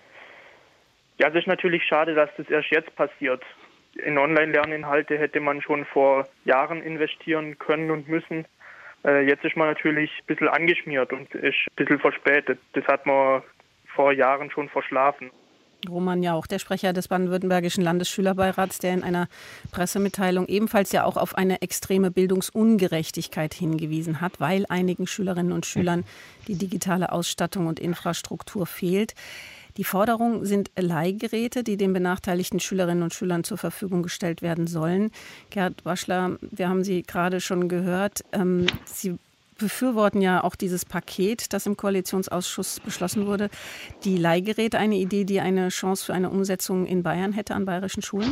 Ja, es ist natürlich schade, dass das erst jetzt passiert. In Online-Lerninhalte hätte man schon vor Jahren investieren können und müssen. Jetzt ist man natürlich ein bisschen angeschmiert und ist ein bisschen verspätet. Das hat man vor Jahren schon verschlafen. Roman Jauch, der Sprecher des baden-württembergischen Landesschülerbeirats, der in einer Pressemitteilung ebenfalls ja auch auf eine extreme Bildungsungerechtigkeit hingewiesen hat, weil einigen Schülerinnen und Schülern die digitale Ausstattung und Infrastruktur fehlt. Die Forderung sind Leihgeräte, die den benachteiligten Schülerinnen und Schülern zur Verfügung gestellt werden sollen. Gerhard Waschler, wir haben Sie gerade schon gehört. Ähm, Sie befürworten ja auch dieses Paket, das im Koalitionsausschuss beschlossen wurde. Die Leihgeräte, eine Idee, die eine Chance für eine Umsetzung in Bayern hätte an bayerischen Schulen?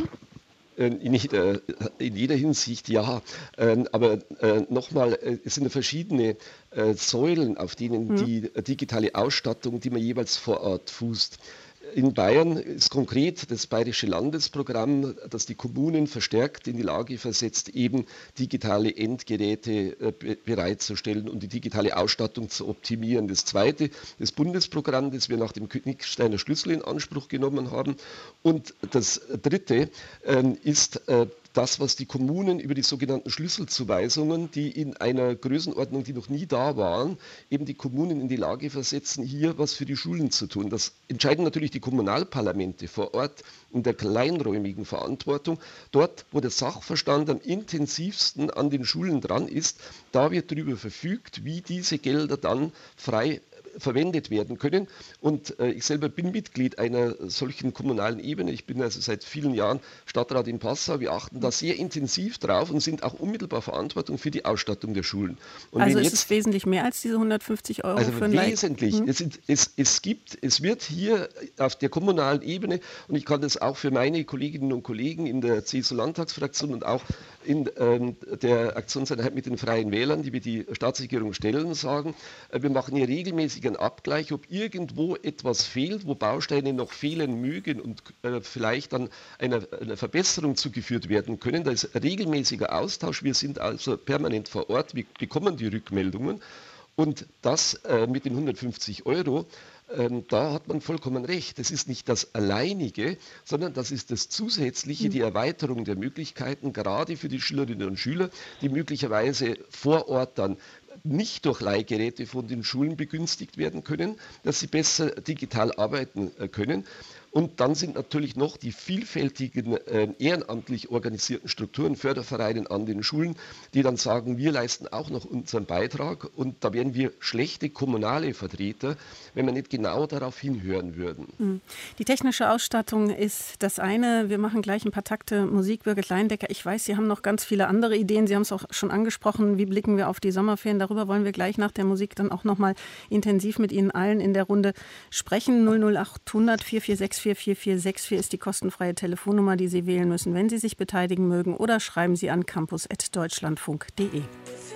Nicht in jeder Hinsicht ja, aber nochmal, es sind ja verschiedene Säulen, auf denen mhm. die digitale Ausstattung, die man jeweils vor Ort fußt. In Bayern ist konkret das Bayerische Landesprogramm, das die Kommunen verstärkt in die Lage versetzt, eben digitale Endgeräte bereitzustellen und die digitale Ausstattung zu optimieren. Das zweite, das Bundesprogramm, das wir nach dem Knicksteiner Schlüssel in Anspruch genommen haben. Und das dritte ist das, was die Kommunen über die sogenannten Schlüsselzuweisungen, die in einer Größenordnung, die noch nie da waren, eben die Kommunen in die Lage versetzen, hier was für die Schulen zu tun. Das entscheiden natürlich die Kommunalparlamente vor Ort in der kleinräumigen Verantwortung. Dort, wo der Sachverstand am intensivsten an den Schulen dran ist, da wird darüber verfügt, wie diese Gelder dann frei verwendet werden können. Und äh, ich selber bin Mitglied einer solchen kommunalen Ebene. Ich bin also seit vielen Jahren Stadtrat in Passau. Wir achten da sehr intensiv drauf und sind auch unmittelbar Verantwortung für die Ausstattung der Schulen. Und also ist jetzt, es wesentlich mehr als diese hundertfünfzig Euro also für ein wesentlich. Hm. Es, es, es gibt, es wird hier auf der kommunalen Ebene, und ich kann das auch für meine Kolleginnen und Kollegen in der C S U-Landtagsfraktion und auch in ähm, der Aktionseinheit mit den Freien Wählern, die wir die Staatsregierung stellen, sagen, äh, wir machen hier regelmäßig einen Abgleich, ob irgendwo etwas fehlt, wo Bausteine noch fehlen mögen und äh, vielleicht dann einer, einer Verbesserung zugeführt werden können. Da ist regelmäßiger Austausch. Wir sind also permanent vor Ort. Wir bekommen die Rückmeldungen. Und das äh, mit den hundertfünfzig Euro, ähm, da hat man vollkommen recht. Das ist nicht das Alleinige, sondern das ist das Zusätzliche, die Erweiterung der Möglichkeiten, gerade für die Schülerinnen und Schüler, die möglicherweise vor Ort dann nicht durch Leihgeräte von den Schulen begünstigt werden können, dass sie besser digital arbeiten können. Und dann sind natürlich noch die vielfältigen äh, ehrenamtlich organisierten Strukturen, Fördervereine an den Schulen, die dann sagen, wir leisten auch noch unseren Beitrag. Und da wären wir schlechte kommunale Vertreter, wenn wir nicht genau darauf hinhören würden. Die technische Ausstattung ist das eine. Wir machen gleich ein paar Takte Musik. Birgit Leindecker, ich weiß, Sie haben noch ganz viele andere Ideen. Sie haben es auch schon angesprochen. Wie blicken wir auf die Sommerferien? Darüber wollen wir gleich nach der Musik dann auch noch mal intensiv mit Ihnen allen in der Runde sprechen. null null acht hundert vier vier sechs vier vier vier sechs vier ist die kostenfreie Telefonnummer, die Sie wählen müssen, wenn Sie sich beteiligen mögen, oder schreiben Sie an campus at deutschlandfunk punkt de.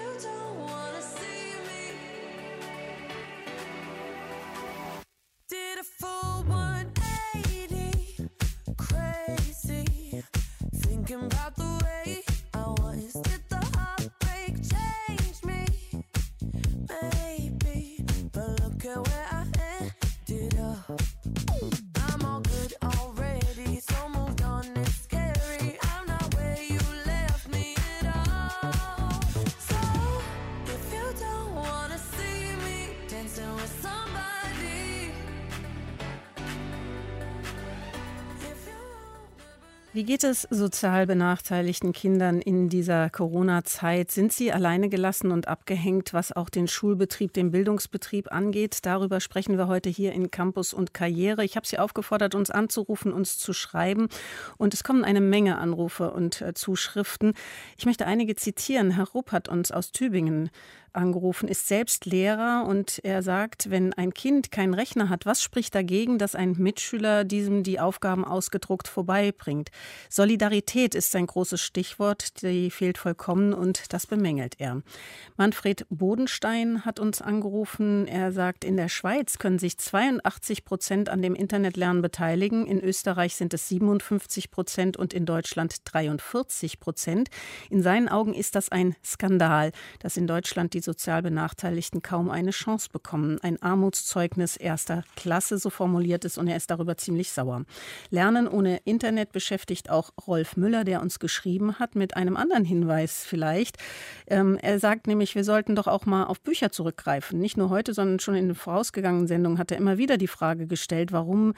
Wie geht es sozial benachteiligten Kindern in dieser Corona-Zeit? Sind sie alleine gelassen und abgehängt, was auch den Schulbetrieb, den Bildungsbetrieb angeht? Darüber sprechen wir heute hier in Campus und Karriere. Ich habe Sie aufgefordert, uns anzurufen, uns zu schreiben. Und es kommen eine Menge Anrufe und äh, Zuschriften. Ich möchte einige zitieren. Herr Rupp hat uns aus Tübingen angerufen, ist selbst Lehrer und er sagt, wenn ein Kind keinen Rechner hat, was spricht dagegen, dass ein Mitschüler diesem die Aufgaben ausgedruckt vorbeibringt? Solidarität ist ein großes Stichwort, die fehlt vollkommen und das bemängelt er. Manfred Bodenstein hat uns angerufen, er sagt, in der Schweiz können sich zweiundachtzig Prozent an dem Internetlernen beteiligen, in Österreich sind es siebenundfünfzig Prozent und in Deutschland dreiundvierzig Prozent. In seinen Augen ist das ein Skandal, dass in Deutschland die die sozial Benachteiligten kaum eine Chance bekommen. Ein Armutszeugnis erster Klasse, so formuliert es, und er ist darüber ziemlich sauer. Lernen ohne Internet beschäftigt auch Rolf Müller, der uns geschrieben hat, mit einem anderen Hinweis vielleicht. Ähm, er sagt nämlich, wir sollten doch auch mal auf Bücher zurückgreifen. Nicht nur heute, sondern schon in den vorausgegangenen Sendungen hat er immer wieder die Frage gestellt, warum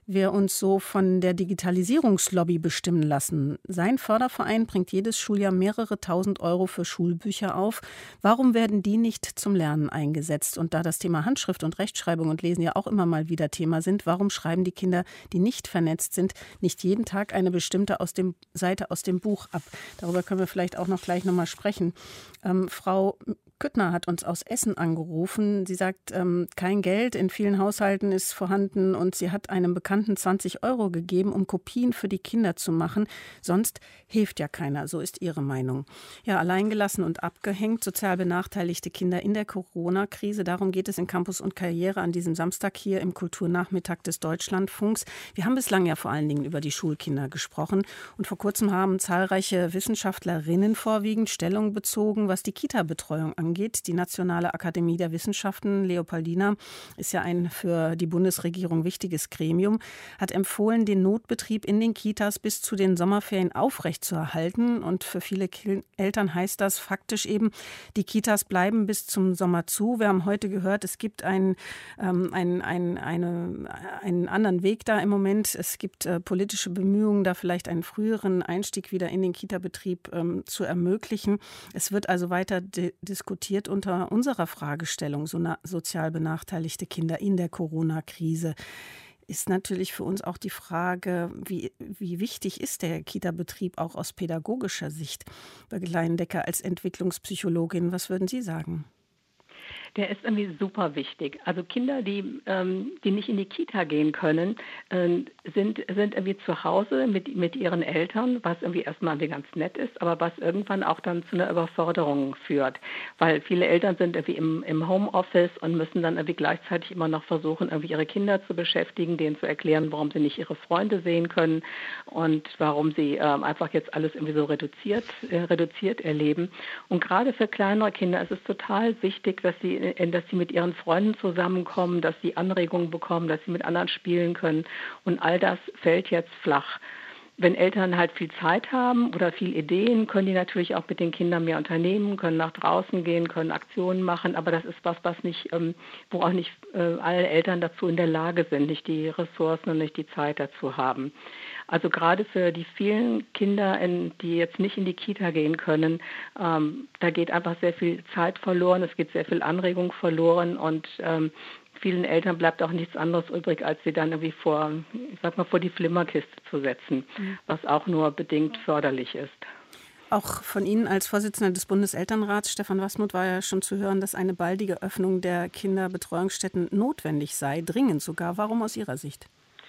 wir uns so von der Digitalisierungslobby bestimmen lassen. Sein Förderverein bringt jedes Schuljahr mehrere tausend Euro für Schulbücher auf. Warum werden die nicht zum Lernen eingesetzt? Und da das Thema Handschrift und Rechtschreibung und Lesen ja auch immer mal wieder Thema sind, warum schreiben die Kinder, die nicht vernetzt sind, nicht jeden Tag eine bestimmte aus dem, Seite aus dem Buch ab? Darüber können wir vielleicht auch noch gleich nochmal sprechen. Ähm, Frau Küttner hat uns aus Essen angerufen. Sie sagt, ähm, kein Geld in vielen Haushalten ist vorhanden und sie hat einem Bekannten zwanzig Euro gegeben, um Kopien für die Kinder zu machen. Sonst hilft ja keiner, so ist ihre Meinung. Ja, alleingelassen und abgehängt, sozial benachteiligte Kinder in der Corona-Krise. Darum geht es in Campus und Karriere an diesem Samstag hier im Kulturnachmittag des Deutschlandfunks. Wir haben bislang ja vor allen Dingen über die Schulkinder gesprochen und vor kurzem haben zahlreiche Wissenschaftlerinnen vorwiegend Stellung bezogen, was die Kita-Betreuung angeht. Angeht. Die Nationale Akademie der Wissenschaften, Leopoldina, ist ja ein für die Bundesregierung wichtiges Gremium, hat empfohlen, den Notbetrieb in den Kitas bis zu den Sommerferien aufrechtzuerhalten. Und für viele Ki- Eltern heißt das faktisch eben, die Kitas bleiben bis zum Sommer zu. Wir haben heute gehört, es gibt einen, ähm, einen, einen, eine, einen anderen Weg da im Moment. Es gibt äh, politische Bemühungen, da vielleicht einen früheren Einstieg wieder in den Kita-Betrieb ähm, zu ermöglichen. Es wird also weiter di- diskutiert unter unserer Fragestellung, so na- sozial benachteiligte Kinder in der Corona-Krise. Ist natürlich für uns auch die Frage, wie, wie wichtig ist der Kita-Betrieb auch aus pädagogischer Sicht? Birgit Leindecker als Entwicklungspsychologin, was würden Sie sagen? Der ist irgendwie super wichtig. Also Kinder, die, ähm, die nicht in die Kita gehen können, äh, sind, sind irgendwie zu Hause mit, mit ihren Eltern, was irgendwie erstmal ganz nett ist, aber was irgendwann auch dann zu einer Überforderung führt. Weil viele Eltern sind irgendwie im, im Homeoffice und müssen dann irgendwie gleichzeitig immer noch versuchen, irgendwie ihre Kinder zu beschäftigen, denen zu erklären, warum sie nicht ihre Freunde sehen können und warum sie ähm, einfach jetzt alles irgendwie so reduziert, äh, reduziert erleben. Und gerade für kleinere Kinder ist es total wichtig, dass sie dass sie mit ihren Freunden zusammenkommen, dass sie Anregungen bekommen, dass sie mit anderen spielen können. Und all das fällt jetzt flach. Wenn Eltern halt viel Zeit haben oder viel Ideen, können die natürlich auch mit den Kindern mehr unternehmen, können nach draußen gehen, können Aktionen machen. Aber das ist was, was nicht, ähm, wo auch nicht äh, alle Eltern dazu in der Lage sind, nicht die Ressourcen und nicht die Zeit dazu haben. Also gerade für die vielen Kinder, in, die jetzt nicht in die Kita gehen können, ähm, da geht einfach sehr viel Zeit verloren, es geht sehr viel Anregung verloren und ähm, vielen Eltern bleibt auch nichts anderes übrig, als sie dann irgendwie vor, ich sag mal, vor die Flimmerkiste zu setzen, mhm. was auch nur bedingt förderlich ist. Auch von Ihnen als Vorsitzender des Bundeselternrats, Stefan Wasmuth, war ja schon zu hören, dass eine baldige Öffnung der Kinderbetreuungsstätten notwendig sei, dringend sogar. Warum aus Ihrer Sicht?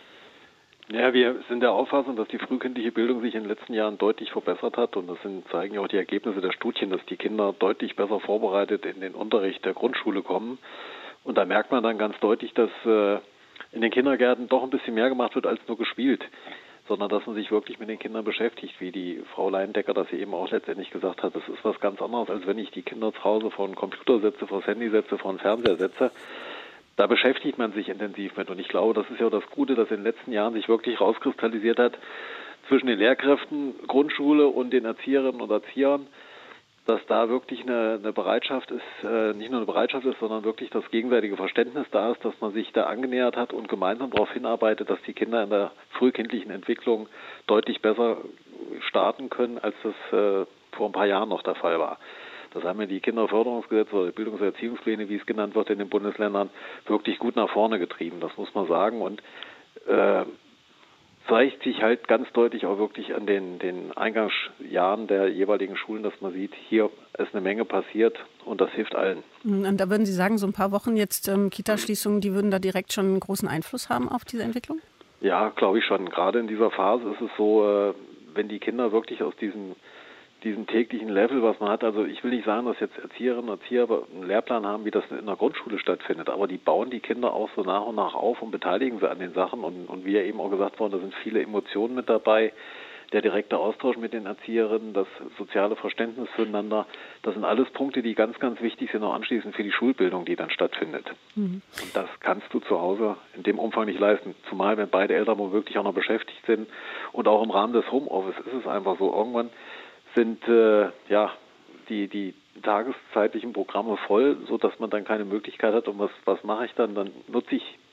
Ja, wir sind der Auffassung, dass die frühkindliche Bildung sich in den letzten Jahren deutlich verbessert hat und das sind, zeigen ja auch die Ergebnisse der Studien, dass die Kinder deutlich besser vorbereitet in den Unterricht der Grundschule kommen. Und da merkt man dann ganz deutlich, dass äh, in den Kindergärten doch ein bisschen mehr gemacht wird als nur gespielt, sondern dass man sich wirklich mit den Kindern beschäftigt, wie die Frau Leindecker das eben auch letztendlich gesagt hat. Das ist was ganz anderes, als wenn ich die Kinder zu Hause vor den Computer setze, vor das Handy setze, vor den Fernseher setze. Da beschäftigt man sich intensiv mit. Und ich glaube, das ist ja das Gute, dass in den letzten Jahren sich wirklich rauskristallisiert hat zwischen den Lehrkräften, Grundschule und den Erzieherinnen und Erziehern, dass da wirklich eine, eine Bereitschaft ist, äh, nicht nur eine Bereitschaft ist, sondern wirklich das gegenseitige Verständnis da ist, dass man sich da angenähert hat und gemeinsam darauf hinarbeitet, dass die Kinder in der frühkindlichen Entwicklung deutlich besser starten können, als das äh, vor ein paar Jahren noch der Fall war. Das haben ja die Kinderförderungsgesetze oder die Bildungs- und Erziehungspläne, wie es genannt wird in den Bundesländern, wirklich gut nach vorne getrieben, das muss man sagen. Und äh, zeigt sich halt ganz deutlich auch wirklich an den, den Eingangsjahren der jeweiligen Schulen, dass man sieht, hier ist eine Menge passiert und das hilft allen. Und da würden Sie sagen, so ein paar Wochen jetzt ähm, Kitaschließungen, die würden da direkt schon einen großen Einfluss haben auf diese Entwicklung? Ja, glaube ich schon. Gerade in dieser Phase ist es so, äh, wenn die Kinder wirklich aus diesem diesem täglichen Level, was man hat, also ich will nicht sagen, dass jetzt Erzieherinnen und Erzieher einen Lehrplan haben, wie das in der Grundschule stattfindet, aber die bauen die Kinder auch so nach und nach auf und beteiligen sie an den Sachen und, und wie ja eben auch gesagt worden, da sind viele Emotionen mit dabei, der direkte Austausch mit den Erzieherinnen, das soziale Verständnis füreinander, das sind alles Punkte, die ganz, ganz wichtig sind, auch anschließend für die Schulbildung, die dann stattfindet. Mhm. Und das kannst du zu Hause in dem Umfang nicht leisten, zumal wenn beide Eltern womöglich auch noch beschäftigt sind und auch im Rahmen des Homeoffice ist es einfach so, irgendwann sind äh, ja die die tageszeitlichen Programme voll, so dass man dann keine Möglichkeit hat. Und was was mache ich dann? Dann nutze ich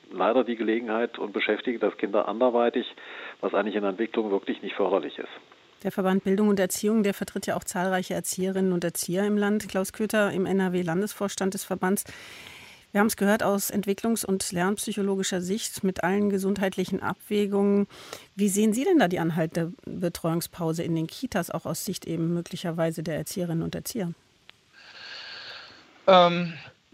leider die Gelegenheit und beschäftigen das Kinder anderweitig, was eigentlich in der Entwicklung wirklich nicht förderlich ist. Der Verband Bildung und Erziehung, der vertritt ja auch zahlreiche Erzieherinnen und Erzieher im Land. Klaus Köter im N R W-Landesvorstand des Verbands. Wir haben es gehört aus entwicklungs- und lernpsychologischer Sicht mit allen gesundheitlichen Abwägungen. Wie sehen Sie denn da die anhaltende Betreuungspause in den Kitas, auch aus Sicht eben möglicherweise der Erzieherinnen und Erzieher? Ähm,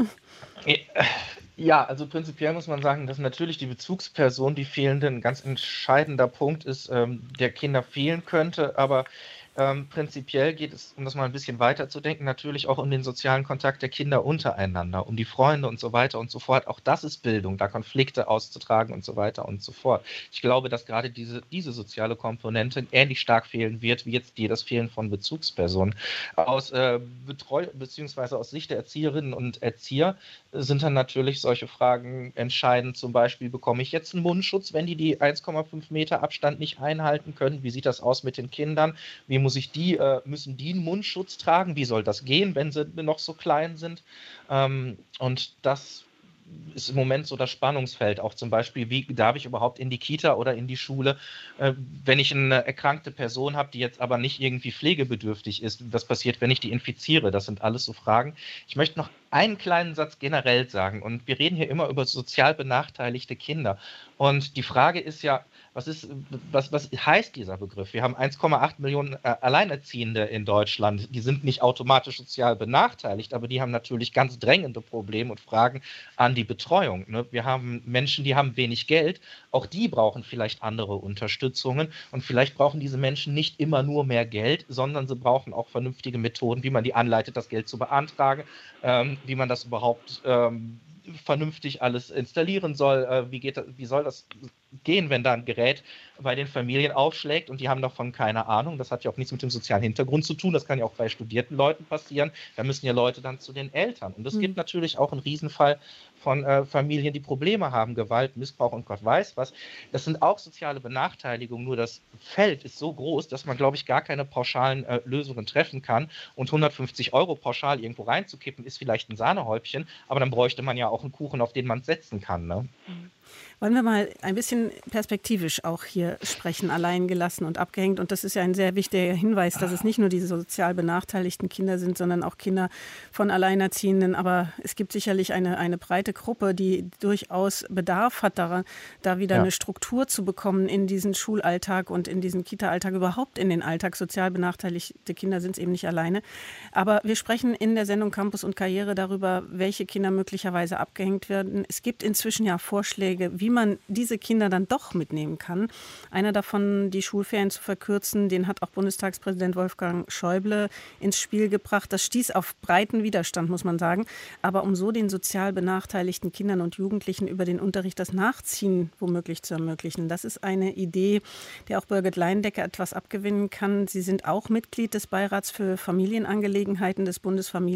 ja, also prinzipiell muss man sagen, dass natürlich die Bezugsperson, die fehlende, ein ganz entscheidender Punkt ist, ähm, der Kinder fehlen könnte, aber Ähm, prinzipiell geht es, um das mal ein bisschen weiter zu denken, natürlich auch um den sozialen Kontakt der Kinder untereinander, um die Freunde und so weiter und so fort. Auch das ist Bildung, da Konflikte auszutragen und so weiter und so fort. Ich glaube, dass gerade diese, diese soziale Komponente ähnlich stark fehlen wird, wie jetzt die, das Fehlen von Bezugspersonen. Aus äh, Betreu- beziehungsweise aus Sicht der Erzieherinnen und Erzieher sind dann natürlich solche Fragen entscheidend. Zum Beispiel, bekomme ich jetzt einen Mundschutz, wenn die die eins Komma fünf Meter Abstand nicht einhalten können? Wie sieht das aus mit den Kindern? Wie muss ich die, äh, müssen die einen Mundschutz tragen? Wie soll das gehen, wenn sie noch so klein sind? Ähm, und das ist im Moment so das Spannungsfeld. Auch zum Beispiel, wie darf ich überhaupt in die Kita oder in die Schule, äh, wenn ich eine erkrankte Person habe, die jetzt aber nicht irgendwie pflegebedürftig ist? Was passiert, wenn ich die infiziere? Das sind alles so Fragen. Ich möchte noch einen kleinen Satz generell sagen. Und wir reden hier immer über sozial benachteiligte Kinder. Und die Frage ist ja, Was, ist, was, was heißt dieser Begriff? Wir haben eins Komma acht Millionen äh, Alleinerziehende in Deutschland. Die sind nicht automatisch sozial benachteiligt, aber die haben natürlich ganz drängende Probleme und Fragen an die Betreuung. Ne? Wir haben Menschen, die haben wenig Geld. Auch die brauchen vielleicht andere Unterstützungen. Und vielleicht brauchen diese Menschen nicht immer nur mehr Geld, sondern sie brauchen auch vernünftige Methoden, wie man die anleitet, das Geld zu beantragen, ähm, wie man das überhaupt ähm, vernünftig alles installieren soll. Äh, wie geht das, wie soll das gehen, wenn da ein Gerät bei den Familien aufschlägt und die haben davon keine Ahnung. Das hat ja auch nichts mit dem sozialen Hintergrund zu tun. Das kann ja auch bei studierten Leuten passieren. Da müssen ja Leute dann zu den Eltern. Und es mhm. gibt natürlich auch einen Riesenfall von äh, Familien, die Probleme haben, Gewalt, Missbrauch und Gott weiß was. Das sind auch soziale Benachteiligungen. Nur das Feld ist so groß, dass man, glaube ich, gar keine pauschalen äh, Lösungen treffen kann. Und hundertfünfzig Euro pauschal irgendwo reinzukippen, ist vielleicht ein Sahnehäubchen. Aber dann bräuchte man ja auch einen Kuchen, auf den man es setzen kann. Ne? Mhm. Wollen wir mal ein bisschen perspektivisch auch hier sprechen, alleingelassen und abgehängt. Und das ist ja ein sehr wichtiger Hinweis, dass es nicht nur diese sozial benachteiligten Kinder sind, sondern auch Kinder von Alleinerziehenden. Aber es gibt sicherlich eine, eine breite Gruppe, die durchaus Bedarf hat, daran, da wieder ja. eine Struktur zu bekommen in diesen Schulalltag und in diesen Kita-Alltag, überhaupt in den Alltag. Sozial benachteiligte Kinder sind es eben nicht alleine. Aber wir sprechen in der Sendung Campus und Karriere darüber, welche Kinder möglicherweise abgehängt werden. Es gibt inzwischen ja Vorschläge, wie man diese Kinder dann doch mitnehmen kann. Einer davon, die Schulferien zu verkürzen, den hat auch Bundestagspräsident Wolfgang Schäuble ins Spiel gebracht. Das stieß auf breiten Widerstand, muss man sagen. Aber um so den sozial benachteiligten Kindern und Jugendlichen über den Unterricht das Nachziehen womöglich zu ermöglichen, das ist eine Idee, der auch Birgit Leindecker etwas abgewinnen kann. Sie sind auch Mitglied des Beirats für Familienangelegenheiten des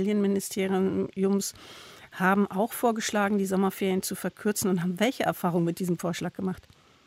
Bundesfamilienministeriums, haben auch vorgeschlagen, die Sommerferien zu verkürzen und haben welche Erfahrungen mit diesem Vorschlag gemacht?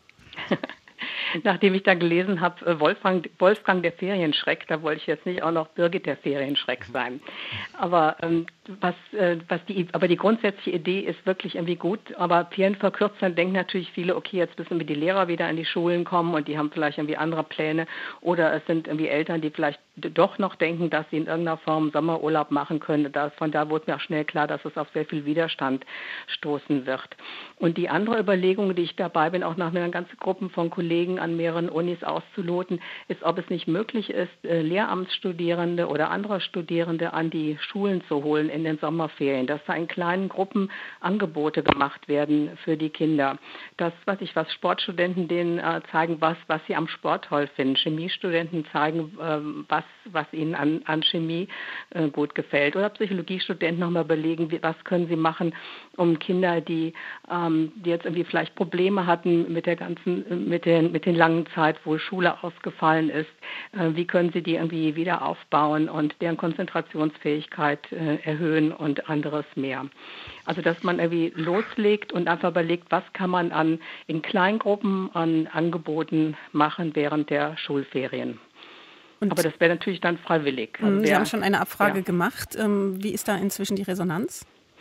Nachdem ich da gelesen habe, Wolfgang, Wolfgang der Ferienschreck, da wollte ich jetzt nicht auch noch Birgit der Ferienschreck sein. Aber ähm, was, äh, was die, aber die grundsätzliche Idee ist wirklich irgendwie gut. Aber Ferien verkürzen, dann denken natürlich viele, okay, jetzt müssen wir die Lehrer wieder in die Schulen kommen und die haben vielleicht irgendwie andere Pläne. Oder es sind irgendwie Eltern, die vielleicht doch noch denken, dass sie in irgendeiner Form Sommerurlaub machen können. Das, von da wurde mir auch schnell klar, dass es auf sehr viel Widerstand stoßen wird. Und die andere Überlegung, die ich dabei bin, auch nach einer ganzen Gruppe von Kollegen an mehreren Unis auszuloten, ist, ob es nicht möglich ist, Lehramtsstudierende oder andere Studierende an die Schulen zu holen in den Sommerferien, dass da in kleinen Gruppen Angebote gemacht werden für die Kinder. Das, was ich, was Sportstudenten denen äh, zeigen, was, was sie am Sport toll finden. Chemiestudenten zeigen, ähm, was, was ihnen an, an Chemie äh, gut gefällt. Oder Psychologiestudenten nochmal überlegen, wie, was können sie machen, um Kinder, die, ähm, die jetzt irgendwie vielleicht Probleme hatten mit der ganzen, mit den, mit den langen Zeit, wo Schule ausgefallen ist, äh, wie können sie die irgendwie wieder aufbauen und deren Konzentrationsfähigkeit äh, erhöhen und anderes mehr. Also dass man irgendwie loslegt und einfach überlegt, was kann man an in Kleingruppen an Angeboten machen während der Schulferien. Und aber das wäre natürlich dann freiwillig. Also Sie wer, haben schon eine Abfrage ja. gemacht. Wie ist da inzwischen die Resonanz?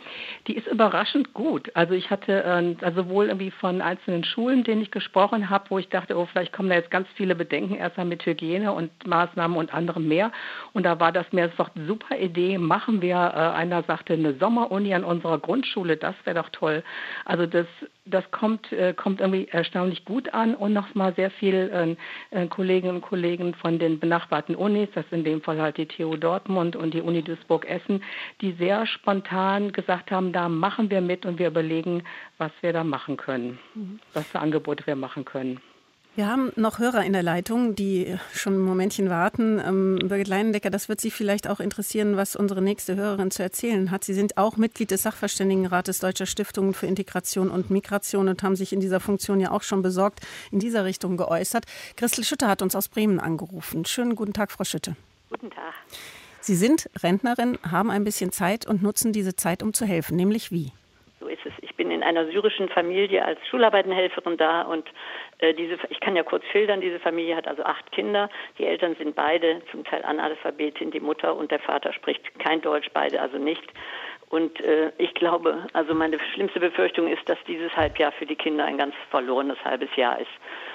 Die ist überraschend gut. Also ich hatte äh, also sowohl irgendwie von einzelnen Schulen, denen ich gesprochen habe, wo ich dachte, oh, vielleicht kommen da jetzt ganz viele Bedenken erstmal mit Hygiene und Maßnahmen und anderem mehr. Und da war das mir doch eine super Idee. Machen wir, äh, einer sagte, eine Sommeruni an unserer Grundschule, das wäre doch toll. Also das Das kommt, äh, kommt irgendwie erstaunlich gut an und nochmal sehr viel äh, Kolleginnen und Kollegen von den benachbarten Unis, das ist in dem Fall halt die T U Dortmund und die Uni Duisburg-Essen, die sehr spontan gesagt haben, da machen wir mit und wir überlegen, was wir da machen können, mhm. was für Angebote wir machen können. Wir haben noch Hörer in der Leitung, die schon ein Momentchen warten. Ähm, Birgit Leinendecker, das wird Sie vielleicht auch interessieren, was unsere nächste Hörerin zu erzählen hat. Sie sind auch Mitglied des Sachverständigenrates Deutscher Stiftungen für Integration und Migration und haben sich in dieser Funktion ja auch schon besorgt in dieser Richtung geäußert. Christel Schütte hat uns aus Bremen angerufen. Schönen guten Tag, Frau Schütte. Guten Tag. Sie sind Rentnerin, haben ein bisschen Zeit und nutzen diese Zeit, um zu helfen. Nämlich wie? So ist es. Ich bin in einer syrischen Familie als Schularbeitenhelferin da und äh, diese, ich kann ja kurz schildern, diese Familie hat also acht Kinder. Die Eltern sind beide zum Teil Analphabetin, die Mutter und der Vater spricht kein Deutsch, beide also nicht. Und äh, ich glaube, also meine schlimmste Befürchtung ist, dass dieses Halbjahr für die Kinder ein ganz verlorenes halbes Jahr ist.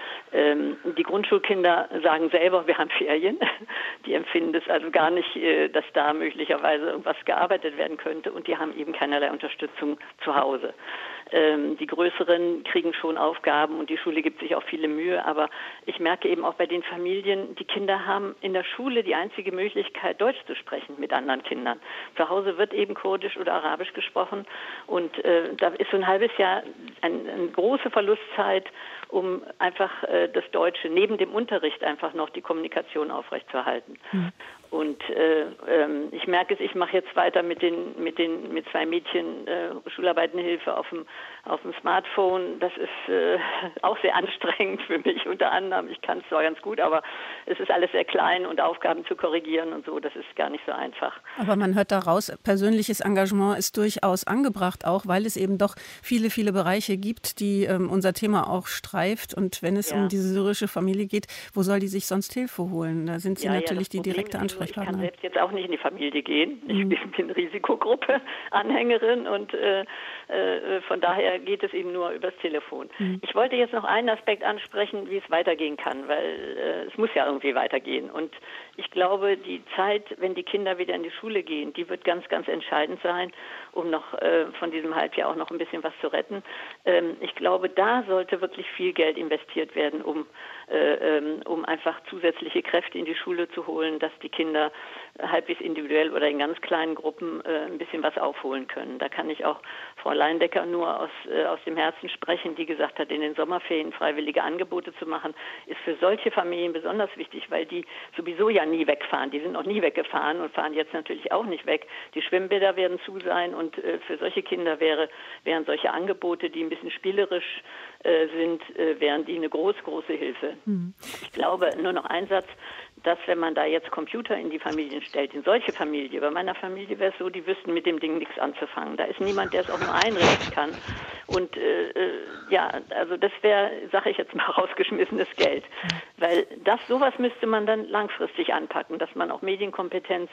Ähm, die Grundschulkinder sagen selber, wir haben Ferien. Die empfinden es also gar nicht, äh, dass da möglicherweise irgendwas gearbeitet werden könnte. Und die haben eben keinerlei Unterstützung zu Hause. Ähm, die Größeren kriegen schon Aufgaben und die Schule gibt sich auch viele Mühe. Aber ich merke eben auch bei den Familien, die Kinder haben in der Schule die einzige Möglichkeit, Deutsch zu sprechen mit anderen Kindern. Zu Hause wird eben Kurdisch oder Arabisch gesprochen. Und äh, da ist so ein halbes Jahr ein, eine große Verlustzeit, um einfach äh, das Deutsche neben dem Unterricht einfach noch die Kommunikation aufrechtzuerhalten. Mhm. Und äh, ähm, ich merke es, ich mache jetzt weiter mit den mit den mit zwei Mädchen äh, Schularbeitenhilfe auf dem auf dem Smartphone. Das ist äh, auch sehr anstrengend für mich unter anderem. Ich kann es zwar ganz gut, aber es ist alles sehr klein und Aufgaben zu korrigieren und so, das ist gar nicht so einfach. Aber man hört daraus, persönliches Engagement ist durchaus angebracht, auch weil es eben doch viele, viele Bereiche gibt, die ähm, unser Thema auch streift. Und wenn es ja. um diese syrische Familie geht, wo soll die sich sonst Hilfe holen? Da sind Sie ja, natürlich ja, die direkte Ansprechpartnerin. Ich kann selbst jetzt auch nicht in die Familie gehen. Ich mhm. bin Risikogruppe, Anhängerin und äh, äh, von daher geht es eben nur übers Telefon. Mhm. Ich wollte jetzt noch einen Aspekt ansprechen, wie es weitergehen kann, weil äh, es muss ja irgendwie weitergehen. Und ich glaube, die Zeit, wenn die Kinder wieder in die Schule gehen, die wird ganz, ganz entscheidend sein, um noch äh, von diesem Halbjahr auch noch ein bisschen was zu retten. Ähm, ich glaube, da sollte wirklich viel Geld investiert werden, um, äh, ähm, um einfach zusätzliche Kräfte in die Schule zu holen, dass die Kinder halbwegs individuell oder in ganz kleinen Gruppen äh, ein bisschen was aufholen können. Da kann ich auch Frau Leindecker nur aus, äh, aus dem Herzen sprechen, die gesagt hat, in den Sommerferien freiwillige Angebote zu machen, ist für solche Familien besonders wichtig, weil die sowieso ja nie wegfahren. Die sind noch nie weggefahren und fahren jetzt natürlich auch nicht weg. Die Schwimmbäder werden zu sein und äh, für solche Kinder wäre, wären solche Angebote, die ein bisschen spielerisch äh, sind, äh, wären die eine groß, große Hilfe. Mhm. Ich glaube, nur noch ein Satz, dass wenn man da jetzt Computer in die Familien stellt, in solche Familie, bei meiner Familie wäre es so, die wüssten mit dem Ding nichts anzufangen. Da ist niemand, der es auch nur einrichten kann. Und äh, ja, also das wäre, sage ich jetzt mal, rausgeschmissenes Geld. Weil das, sowas müsste man dann langfristig anpacken, dass man auch Medienkompetenz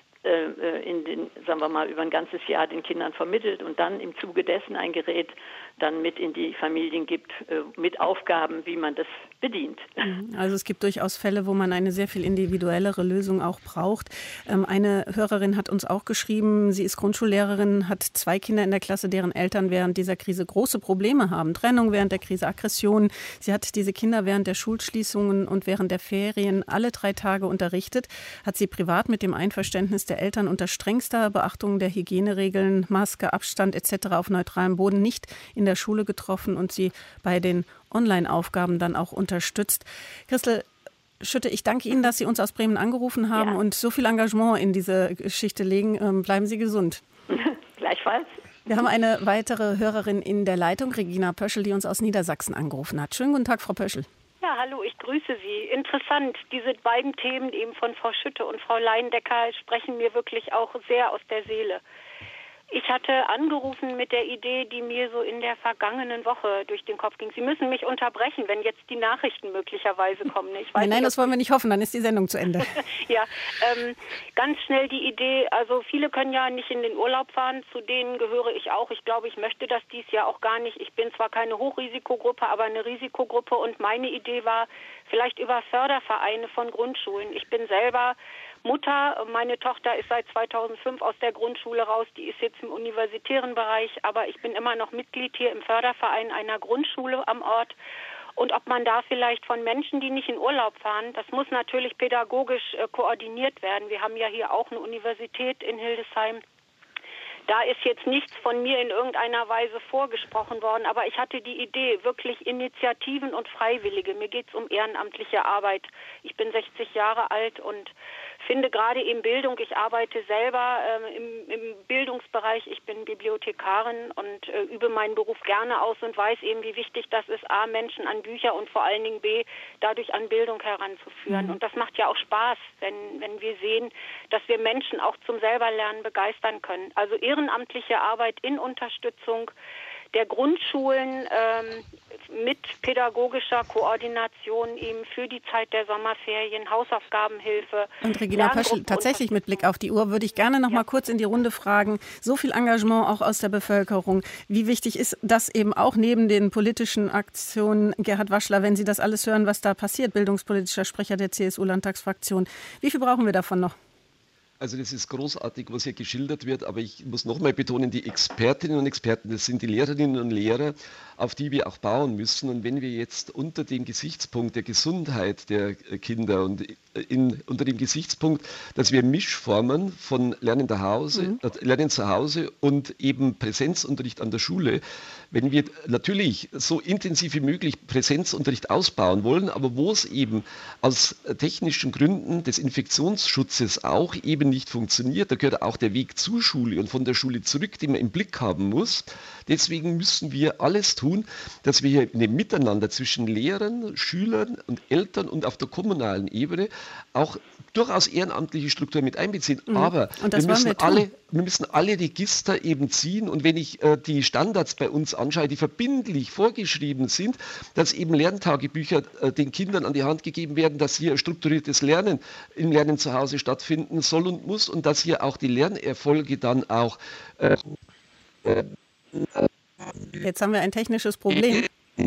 in den, sagen wir mal, über ein ganzes Jahr den Kindern vermittelt und dann im Zuge dessen ein Gerät dann mit in die Familien gibt, mit Aufgaben, wie man das bedient. Also es gibt durchaus Fälle, wo man eine sehr viel individuellere Lösung auch braucht. Eine Hörerin hat uns auch geschrieben, sie ist Grundschullehrerin, hat zwei Kinder in der Klasse, deren Eltern während dieser Krise große Probleme haben. Trennung während der Krise, Aggressionen. Sie hat diese Kinder während der Schulschließungen und während der Ferien alle drei Tage unterrichtet, hat sie privat mit dem Einverständnis der Eltern unter strengster Beachtung der Hygieneregeln, Maske, Abstand et cetera auf neutralem Boden nicht in der Schule getroffen und sie bei den Online-Aufgaben dann auch unterstützt. Christel Schütte, ich danke Ihnen, dass Sie uns aus Bremen angerufen haben ja. und so viel Engagement in diese Geschichte legen. Ähm, bleiben Sie gesund. Gleichfalls. Wir haben eine weitere Hörerin in der Leitung, Regina Pöschel, die uns aus Niedersachsen angerufen hat. Schönen guten Tag, Frau Pöschel. Ja, hallo, ich grüße Sie. Interessant, diese beiden Themen eben von Frau Schütte und Frau Leindecker sprechen mir wirklich auch sehr aus der Seele. Ich hatte angerufen mit der Idee, die mir so in der vergangenen Woche durch den Kopf ging. Sie müssen mich unterbrechen, wenn jetzt die Nachrichten möglicherweise kommen. Ich weiß nein, nein, nicht, das wollen wir nicht hoffen, dann ist die Sendung zu Ende. ja, ähm, ganz schnell die Idee, also viele können ja nicht in den Urlaub fahren, zu denen gehöre ich auch. Ich glaube, ich möchte das dies Jahr auch gar nicht. Ich bin zwar keine Hochrisikogruppe, aber eine Risikogruppe und meine Idee war, vielleicht über Fördervereine von Grundschulen. Ich bin selber Mutter, meine Tochter ist seit zweitausendfünf aus der Grundschule raus, die ist jetzt im universitären Bereich, aber ich bin immer noch Mitglied hier im Förderverein einer Grundschule am Ort. Und ob man da vielleicht von Menschen, die nicht in Urlaub fahren, das muss natürlich pädagogisch äh, koordiniert werden. Wir haben ja hier auch eine Universität in Hildesheim. Da ist jetzt nichts von mir in irgendeiner Weise vorgesprochen worden, aber ich hatte die Idee, wirklich Initiativen und Freiwillige. Mir geht es um ehrenamtliche Arbeit. Ich bin sechzig Jahre alt und finde gerade in Bildung, ich arbeite selber äh, im, im Bildungsbereich, ich bin Bibliothekarin und äh, übe meinen Beruf gerne aus und weiß eben, wie wichtig das ist, A, Menschen an Bücher und vor allen Dingen B, dadurch an Bildung heranzuführen. Mhm. Und das macht ja auch Spaß, wenn, wenn wir sehen, dass wir Menschen auch zum Selberlernen begeistern können. Also ehrenamtliche Arbeit in Unterstützung der Grundschulen ähm, mit pädagogischer Koordination eben für die Zeit der Sommerferien, Hausaufgabenhilfe. Und Regina Pöschl, tatsächlich mit Blick auf die Uhr würde ich gerne noch ja. mal kurz in die Runde fragen, so viel Engagement auch aus der Bevölkerung. Wie wichtig ist das eben auch neben den politischen Aktionen, Gerhard Waschler, wenn Sie das alles hören, was da passiert, bildungspolitischer Sprecher der C S U-Landtagsfraktion. Wie viel brauchen wir davon noch? Also das ist großartig, was hier geschildert wird, aber ich muss nochmal betonen, die Expertinnen und Experten, das sind die Lehrerinnen und Lehrer, auf die wir auch bauen müssen. Und wenn wir jetzt unter dem Gesichtspunkt der Gesundheit der Kinder und in, unter dem Gesichtspunkt, dass wir Mischformen von Lernen, zu Hause, mhm. äh, Lernen zu Hause und eben Präsenzunterricht an der Schule, wenn wir natürlich so intensiv wie möglich Präsenzunterricht ausbauen wollen, aber wo es eben aus technischen Gründen des Infektionsschutzes auch eben nicht funktioniert, da gehört auch der Weg zur Schule und von der Schule zurück, den man im Blick haben muss. Deswegen müssen wir alles tun, dass wir hier in dem Miteinander zwischen Lehrern, Schülern und Eltern und auf der kommunalen Ebene auch durchaus ehrenamtliche Strukturen mit einbeziehen. Mhm. Aber wir müssen, wir, alle, wir müssen alle Register eben ziehen. Und wenn ich äh, die Standards bei uns anschaue, die verbindlich vorgeschrieben sind, dass eben Lerntagebücher äh, den Kindern an die Hand gegeben werden, dass hier strukturiertes Lernen im Lernen zu Hause stattfinden soll und muss und dass hier auch die Lernerfolge dann auch äh, äh, Jetzt haben wir ein technisches Problem.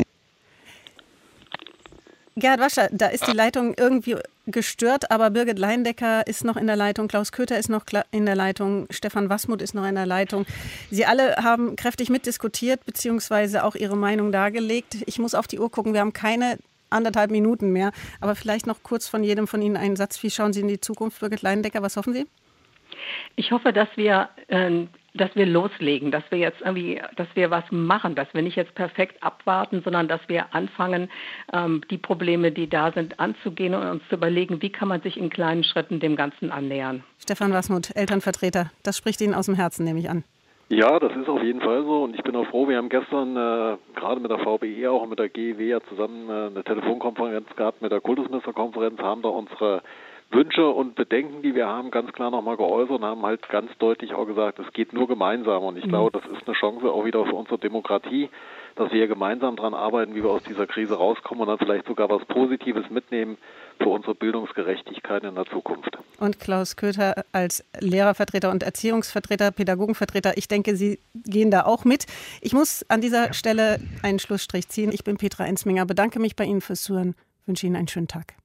Gerhard Waschler, da ist die Leitung irgendwie gestört, aber Birgit Leindecker ist noch in der Leitung, Klaus Köter ist noch in der Leitung, Stefan Wasmuth ist noch in der Leitung. Sie alle haben kräftig mitdiskutiert, beziehungsweise auch ihre Meinung dargelegt. Ich muss auf die Uhr gucken, wir haben keine anderthalb Minuten mehr, aber vielleicht noch kurz von jedem von Ihnen einen Satz. Wie schauen Sie in die Zukunft, Birgit Leindecker, was hoffen Sie? Ich hoffe, dass wir... Äh, dass wir loslegen, dass wir jetzt irgendwie, dass wir was machen, dass wir nicht jetzt perfekt abwarten, sondern dass wir anfangen, ähm, die Probleme, die da sind, anzugehen und uns zu überlegen, wie kann man sich in kleinen Schritten dem Ganzen annähern. Stefan Wasmuth, Elternvertreter, das spricht Ihnen aus dem Herzen, nehme ich an. Ja, das ist auf jeden Fall so und ich bin auch froh, wir haben gestern äh, gerade mit der V B E auch und mit der G E W ja zusammen äh, eine Telefonkonferenz gehabt mit der Kultusministerkonferenz, haben da unsere Wünsche und Bedenken, die wir haben, ganz klar nochmal geäußert und haben halt ganz deutlich auch gesagt, es geht nur gemeinsam. Und ich glaube, das ist eine Chance auch wieder für unsere Demokratie, dass wir gemeinsam daran arbeiten, wie wir aus dieser Krise rauskommen und dann vielleicht sogar was Positives mitnehmen für unsere Bildungsgerechtigkeit in der Zukunft. Und Klaus Köter als Lehrervertreter und Erziehungsvertreter, Pädagogenvertreter, ich denke, Sie gehen da auch mit. Ich muss an dieser ja. Stelle einen Schlussstrich ziehen. Ich bin Petra Ensminger, bedanke mich bei Ihnen fürs Zuhören, wünsche Ihnen einen schönen Tag.